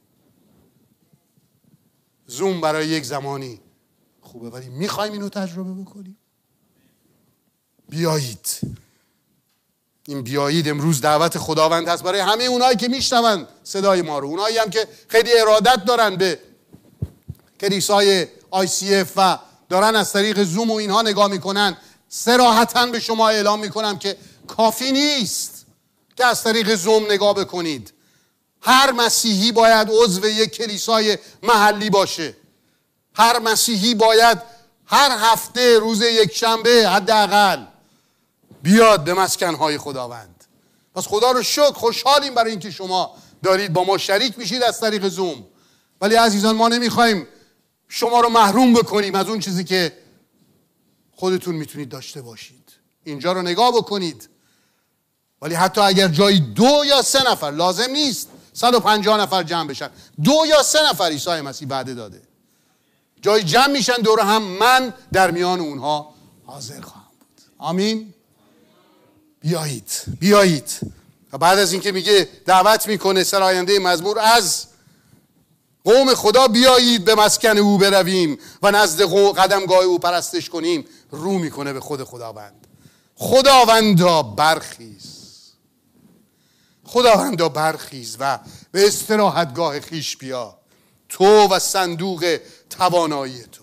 زوم برای یک زمانی خوبه، ولی میخوایم اینو تجربه بکنیم؟ بیایید. این بیایید امروز دعوت خداوند هست برای همه اونایی که میشنون صدای ما رو، اونایی هم که خیلی ارادت دارن به کلیسای آی سی اف و دارن از طریق زوم و اینها نگاه میکنن. صراحتاً به شما اعلام میکنم که کافی نیست که از طریق زوم نگاه بکنید. هر مسیحی باید عضو یک کلیسای محلی باشه. هر مسیحی باید هر هفته روز یک شنبه حداقل بیاد به مسکنهای خداوند. پس خدا رو شکر، خوشحالیم برای اینکه شما دارید با ما شریک میشید از طریق زوم. ولی عزیزان ما نمیخوایم شما رو محروم بکنیم از اون چیزی که خودتون میتونید داشته باشید. اینجا رو نگاه بکنید. ولی حتی اگر جایی دو یا سه نفر، لازم نیست صد و پنجاه نفر جمع بشن، دو یا سه نفر عیسی مسیح وعده داده جایی جمع میشن دور هم، من در میان اونها حاضر خواهم بود. آمین. بیایید بیایید. و بعد از اینکه میگه دعوت میکنه سراینده مزمور از قوم خدا بیایید به مسکن او برویم و نزد قدمگاه او پرستش کنیم، رو میکنه به خود خداوند. خداوندا برخیز، خداوندا برخیز و به استراحتگاه خیش بیا، تو و صندوق توانایی تو.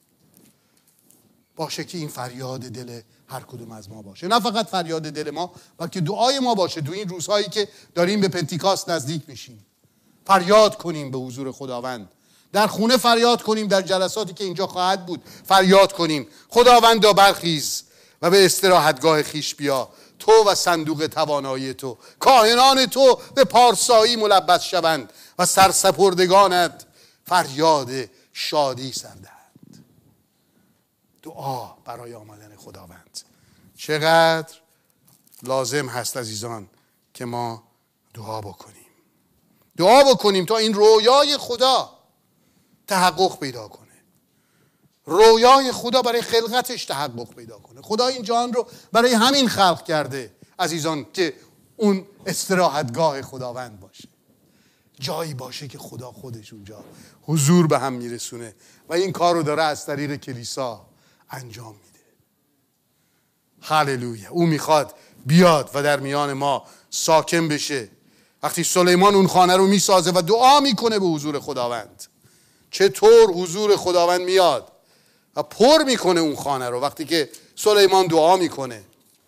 باشه که این فریاد دل هر کدوم از ما باشه، نه فقط فریاد دل ما بلکه دعای ما باشه. تو این روزهایی که داریم به پنتیکاست نزدیک میشیم، فریاد کنیم به حضور خداوند. در خونه فریاد کنیم، در جلساتی که اینجا خواهد بود فریاد کنیم. خداوندا برخیز و به استراحتگاه خیش بیا، تو و صندوق توانایی تو. کاهنان تو به پارسایی ملبس شوند و سرسپردگانت فریاد شادی سر دهند. دعا برای آمدن خداوند. چقدر لازم هست عزیزان که ما دعا بکنیم، دعا بکنیم تا این رویای خدا تحقق پیدا کنه. رویای خدا برای خلقتش تحقق پیدا کنه. خدا این جهان رو برای همین خلق کرده عزیزان، که اون استراحتگاه خداوند باشه، جایی باشه که خدا خودش اونجا حضور به هم میرسونه و این کار رو داره از طریق کلیسا انجام میده. هللویا. او میخواد بیاد و در میان ما ساکن بشه. وقتی سلیمان اون خانه رو میسازه و دعا میکنه به حضور خداوند، چطور حضور خداوند میاد و پر میکنه اون خانه رو. وقتی که سلیمان دعا میکنه،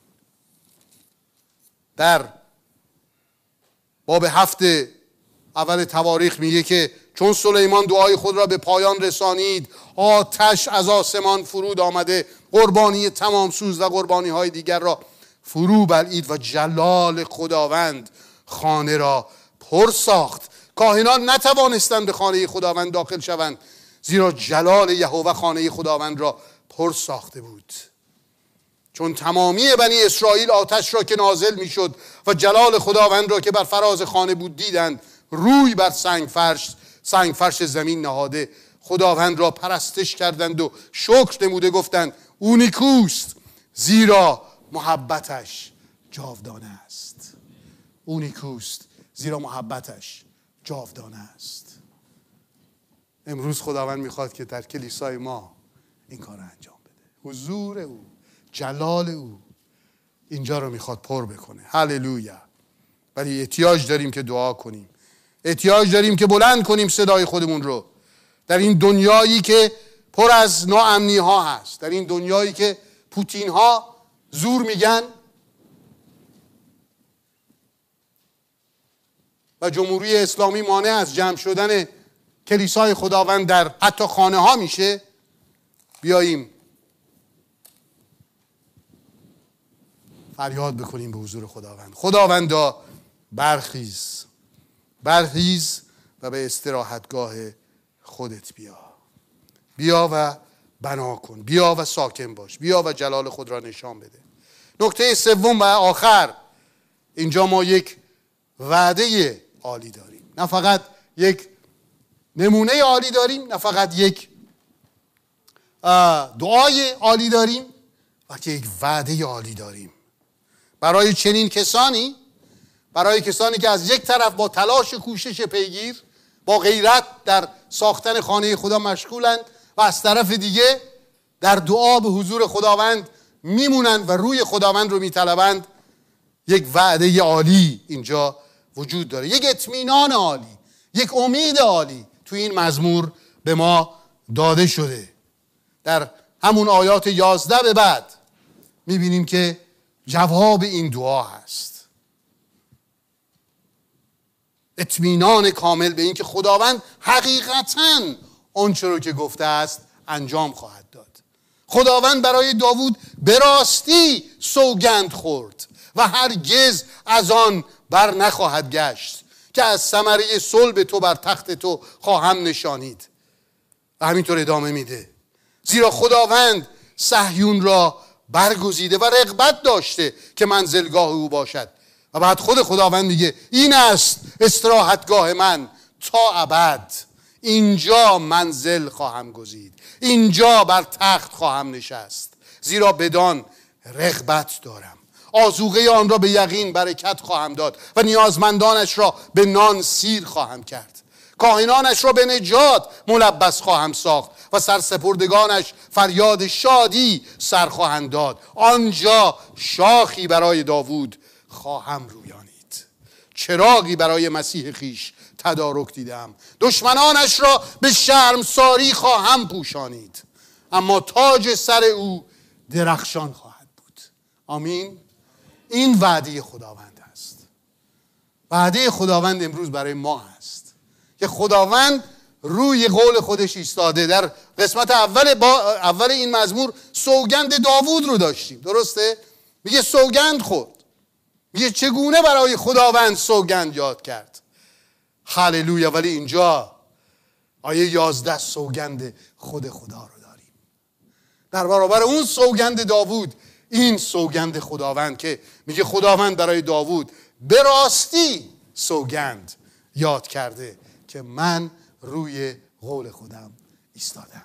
در باب هفت اول تواریخ میگه که چون سلیمان دعای خود را به پایان رسانید، آتش از آسمان فرود آمده، قربانی تمام سوز و قربانی های دیگر را فرو بلعید و جلال خداوند خانه را پر ساخت. کاهنان نتوانستند به خانه خداوند داخل شوند، زیرا جلال یهوه خانه خداوند را پر ساخته بود. چون تمامی بنی اسرائیل آتش را که نازل می شد و جلال خداوند را که بر فراز خانه بود دیدند، روی بر سنگ فرش سنگ فرش زمین نهاده خداوند را پرستش کردند و شکر نموده گفتند او نیکوست، زیرا محبتش جاودانه است. او نیکوست زیرا محبتش جاودانه است. امروز خداوند میخواد که در کلیسای ما این کار رو انجام بده. حضور او، جلال او اینجا رو میخواد پر بکنه. هللویا. ولی احتیاج داریم که دعا کنیم، احتیاج داریم که بلند کنیم صدای خودمون رو در این دنیایی که پر از ناامنی ها هست، در این دنیایی که پوتین ها زور میگن و جمهوری اسلامی مانع از جمع شدن کلیسای خداوند در حتی خانه ها میشه. بیاییم فریاد بکنیم به حضور خداوند. خداوندا برخیز، برخیز و به استراحتگاه خودت بیا. بیا و بنا کن، بیا و ساکن باش، بیا و جلال خود را نشان بده. نکته سوم و آخر، اینجا ما یک وعده عالی داریم. نه فقط یک نمونه عالی داریم، نه فقط یک دعای عالی داریم، بلکه یک وعده عالی داریم برای چنین کسانی، برای کسانی که از یک طرف با تلاش و کوشش پیگیر با غیرت در ساختن خانه خدا مشغولند و از طرف دیگه در دعا به حضور خداوند میمونند و روی خداوند رو میطلبند. یک وعده عالی اینجا وجود داره، یک اطمینان عالی، یک امید عالی تو این مزمور به ما داده شده. در همون آیات یازده به بعد میبینیم که جواب این دعا هست، اطمینان کامل به این که خداوند حقیقتاً آنچه رو که گفته است انجام خواهد داد. خداوند برای داوود به راستی سوگند خورد و هرگز از آن بر نخواهد گشت که از ثمره صلب تو بر تخت تو خواهم نشانید. و همینطور ادامه میده، زیرا خداوند صهیون را برگزیده و رغبت داشته که منزلگاه او باشد. و بعد خود خداوند میگه این است استراحتگاه من تا ابد، اینجا منزل خواهم گزید، اینجا بر تخت خواهم نشست، زیرا بدان رغبت دارم. آذوقه آن را به یقین برکت خواهم داد و نیازمندانش را به نان سیر خواهم کرد. کاهنانش را به نجات ملبس خواهم ساخت و سرسپردگانش فریاد شادی سر خواهند داد. آنجا شاخی برای داوود خواهم رویانید، چراغی برای مسیح خیش تدارک دیدم. دشمنانش را به شرمساری خواهم پوشانید، اما تاج سر او درخشان خواهد بود. آمین. این وعده خداوند است. وعده خداوند امروز برای ما هست که خداوند روی قول خودش ایستاده. در قسمت اول با اول این مزمور سوگند داوود رو داشتیم، درسته؟ میگه سوگند خورد، میگه چگونه برای خداوند سوگند یاد کرد. هللویا. ولی اینجا آیه یازده سوگند خود خدا رو داریم. در برابر اون سوگند داوود این سوگند خداوند که میگه خداوند برای داوود به راستی سوگند یاد کرده که من روی قول خودم ایستادم،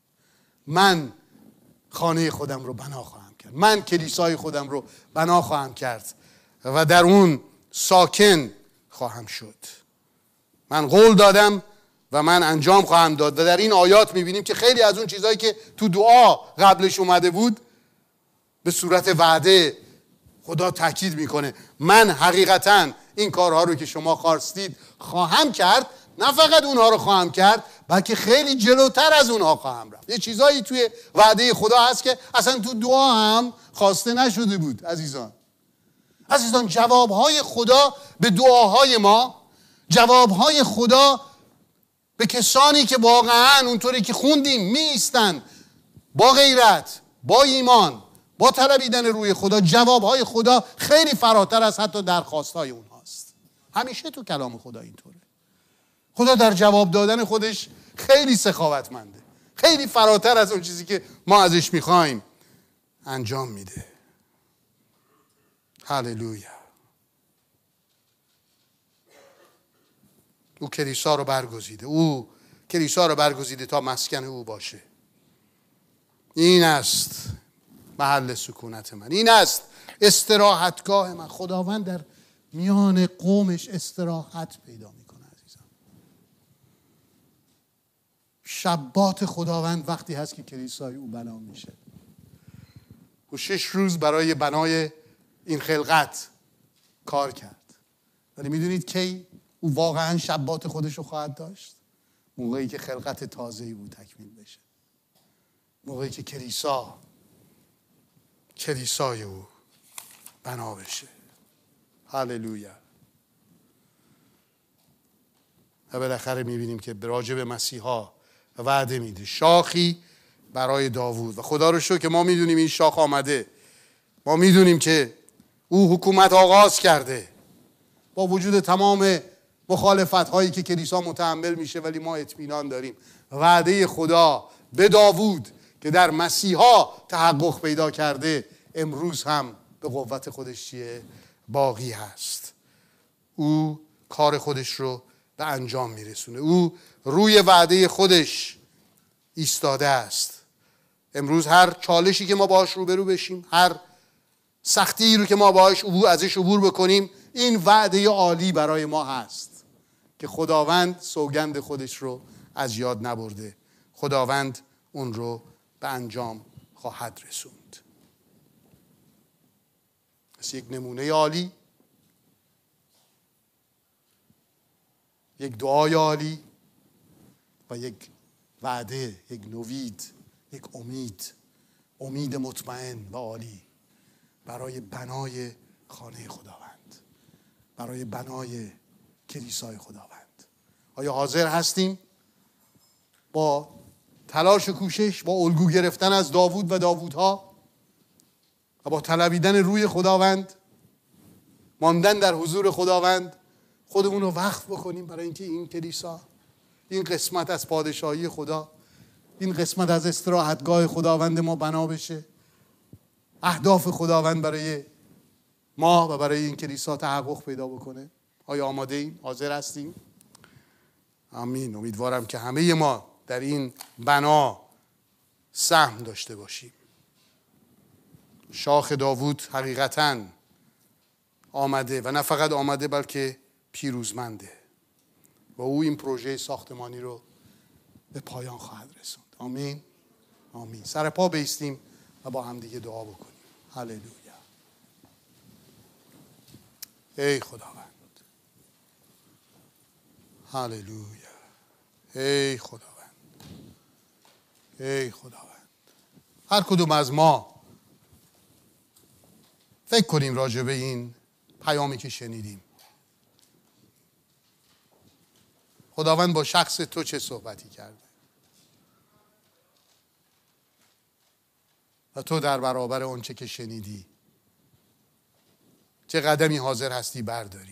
من خانه خودم رو بنا خواهم کرد، من کلیسای خودم رو بنا خواهم کرد و در اون ساکن خواهم شد. من قول دادم و من انجام خواهم داد. و در این آیات میبینیم که خیلی از اون چیزهایی که تو دعا قبلش اومده بود به صورت وعده خدا تاکید میکنه. من حقیقتا این کارها رو که شما خواستید خواهم کرد، نه فقط اونها رو خواهم کرد بلکه خیلی جلوتر از اونها خواهم رفت. یه چیزایی توی وعده خدا هست که اصلا تو دعا هم خواسته نشده بود. عزیزان عزیزان جوابهای خدا به دعاهای ما، جوابهای خدا به کسانی که واقعا اونطوری که خوندیم می ایستن با غیرت، با ایمان، با طلبیدن روی خدا، جوابهای خدا خیلی فراتر از حتی درخواستهای اونهاست. همیشه تو کلام خدا اینطوره. خدا در جواب دادن خودش خیلی سخاوتمنده، خیلی فراتر از اون چیزی که ما ازش میخوایم انجام میده. هللویا. او کلیسا رو برگزیده، او کلیسا رو برگزیده تا مسکن او باشه. این است محل سکونت من، این است استراحتگاه من. خداوند در میان قومش استراحت پیدا میکنه. عزیزان شبات خداوند وقتی هست که کلیسای او بنا میشه. او شش روز برای بنای این خلقت کار کرد، ولی میدونید کی او واقعا شبات خودش رو خواهد داشت؟ موقعی که خلقت تازه‌ای او تکمیل بشه، موقعی که کلیسا کلیسای او بنا بشه. هللویا. و بالاخره میبینیم که راجع به مسیحا وعده میده شاخی برای داوود. و خدا رو شکر که ما میدونیم این شاخ آمده، ما میدونیم که او حکومت آغاز کرده با وجود تمام مخالفت هایی که کلیسا متحمل میشه، ولی ما اطمینان داریم وعده خدا به داوود که در مسیحا تحقق پیدا کرده امروز هم به قوت خودش چیه؟ باقی هست. او کار خودش رو به انجام میرسونه. او روی وعده خودش ایستاده است. امروز هر چالشی که ما باهاش روبرو بشیم، هر سختی رو که ما باهاش عبور ازش عبور بکنیم، این وعده عالی برای ما هست که خداوند سوگند خودش رو از یاد نبرده. خداوند اون رو به انجام خواهد رسوند. پس یک نمونه عالی، یک دعای عالی و یک وعده، یک نوید، یک امید، امید مطمئن و عالی برای بنای خانه خداوند، برای بنای کلیسای خداوند. آیا حاضر هستیم با تلاش و کوشش، با الگو گرفتن از داوود و داوودها و با طلبیدن روی خداوند، ماندن در حضور خداوند، خودمون رو وقف بکنیم برای اینکه این کلیسا، این قسمت از پادشاهی خدا، این قسمت از استراحتگاه خداوند ما بنا بشه، اهداف خداوند برای ما و برای این کلیسا تحقق پیدا بکنه؟ آیا آماده ایم؟ حاضر هستیم؟ آمین. امیدوارم که همه ما در این بنا سهم داشته باشیم. شاخ داوود حقیقتاً آمده و نه فقط آمده بلکه پیروزمنده و او این پروژه ساختمانی رو به پایان خواهد رسوند. آمین. آمین. سر پا بایستیم و با هم دیگه دعا بکنیم. هللویا. ای خداوند، هللویا. ای خداوند، ای خداوند، هر کدوم از ما فکر کنیم راجع به این پیامی که شنیدیم. خداوند با شخص تو چه صحبتی کرده و تو در برابر اون چه که شنیدی چه قدمی حاضر هستی برداری.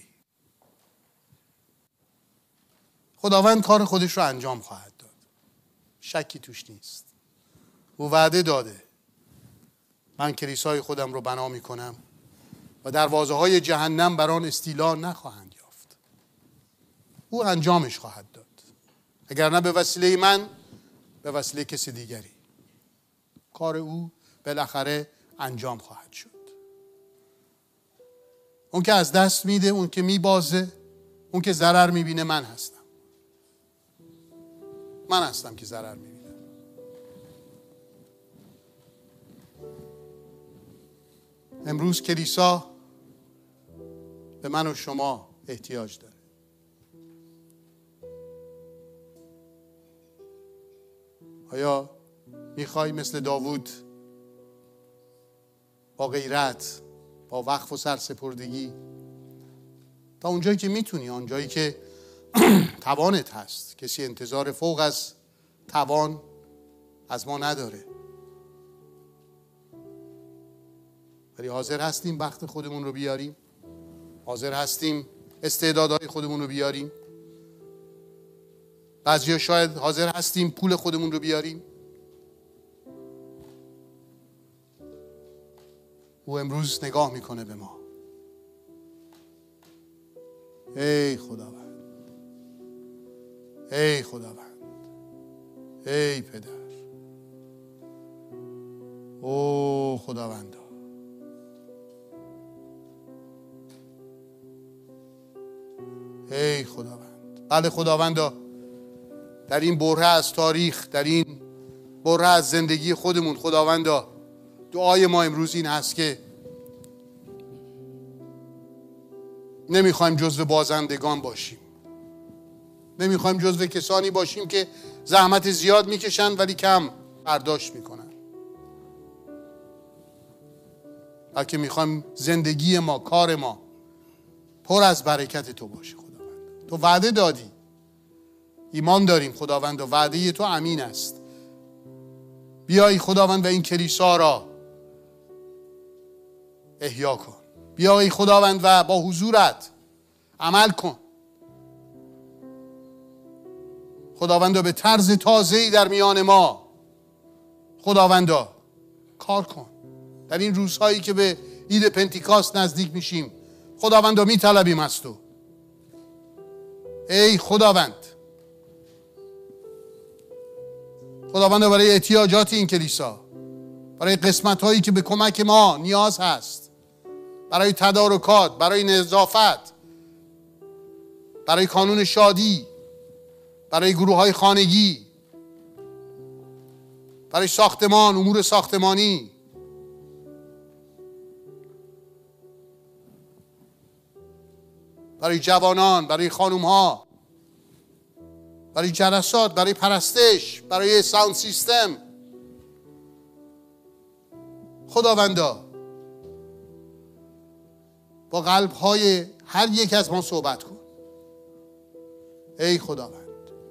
خداوند کار خودش رو انجام خواهد داد، شکی توش نیست. او وعده داده من کلیسای خودم رو بنا می کنم و دروازه های جهنم بر آن استیلا نخواهند یافت. او انجامش خواهد داد، اگر نه به وسیله من، به وسیله کسی دیگری. کار او بالاخره انجام خواهد شد. اون که از دست میده، اون که میبازه، اون که ضرر میبینه من هستم. من هستم که ضرر میبینم. امروز کلیسا به من و شما احتیاج داره. آیا میخوای مثل داوود با غیرت، با وقف و سرسپردگی، تا اونجایی که میتونی، اونجایی که توانت هست، کسی انتظار فوق از توان از ما نداره، ولی حاضر هستیم وقت خودمون رو بیاریم؟ حاضر هستیم استعدادهای خودمون رو بیاریم؟ بعضیا شاید حاضر هستیم پول خودمون رو بیاریم. او امروز نگاه میکنه به ما. ای خداوند، ای خداوند، ای پدر، او خداوندا، ای خداوند. بله خداوندا، در این بره از تاریخ، در این بره از زندگی خودمون، خداوندا، دعای ما امروز این هست که نمیخوایم جزو بازندگان باشیم. نمیخوایم جزو کسانی باشیم که زحمت زیاد میکشن ولی کم برداشت میکنن. بلکه میخوایم زندگی ما، کار ما پر از برکت تو باشه. خداوند تو وعده دادی، ایمان داریم خداوند، و وعده تو امین است. بیایی خداوند و این کلیسا را احیا کن. بیایی خداوند و با حضورت عمل کن. خداوند به طرز تازه‌ای در میان ما خداوند کار کن. در این روزهایی که به عید پنتیکاست نزدیک میشیم، خداوند میطلبیم از تو. ای خداوند، خداوند برای احتیاجات این کلیسا، برای قسمت هایی که به کمک ما نیاز هست، برای تدارکات، برای نظافت، برای کانون شادی، برای گروه های خانگی، برای ساختمان، امور ساختمانی، برای جوانان، برای خانوم ها، برای جلسات، برای پرستش، برای ساوند سیستم. خداوندا با قلب های هر یک از ما صحبت کن. ای خداوند،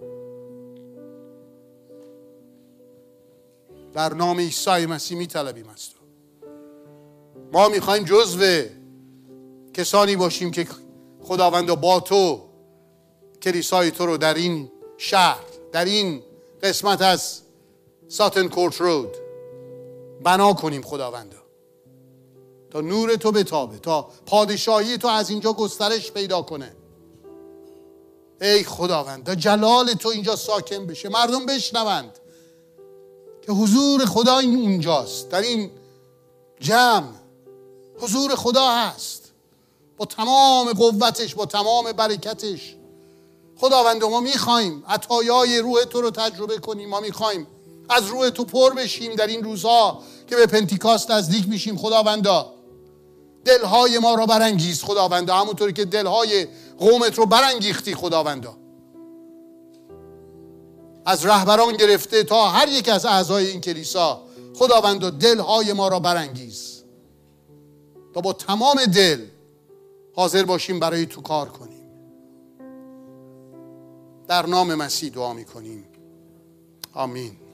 در نام عیسی مسیح می طلبیم از تو. ما می خواهیم جزو کسانی باشیم که خداوند با تو کلیسای تو رو در این شهر، در این قسمت از ساتن کورت رود بنا کنیم خداوندا، تا نور تو بتابه، تا پادشاهی تو از اینجا گسترش پیدا کنه. ای خداوند، تا جلال تو اینجا ساکن بشه، مردم بشنوند که حضور خدا اونجاست، در این جمع حضور خدا هست با تمام قوتش، با تمام برکتش. خداوند ما میخوایم عطایای روح تو رو تجربه کنیم. ما میخوایم از روح تو پر بشیم در این روزها که به پنتیکاست نزدیک میشیم. خداوندا دلهای ما رو برانگیز خداوندا، همونطوری که دلهای قومت رو برانگیختی خداوندا، از رهبران گرفته تا هر یک از اعضای این کلیسا. خداوندا دلهای ما را برانگیز تا با تمام دل حاضر باشیم برای تو کار کنیم. در نام مسیح دعا میکنیم. آمین.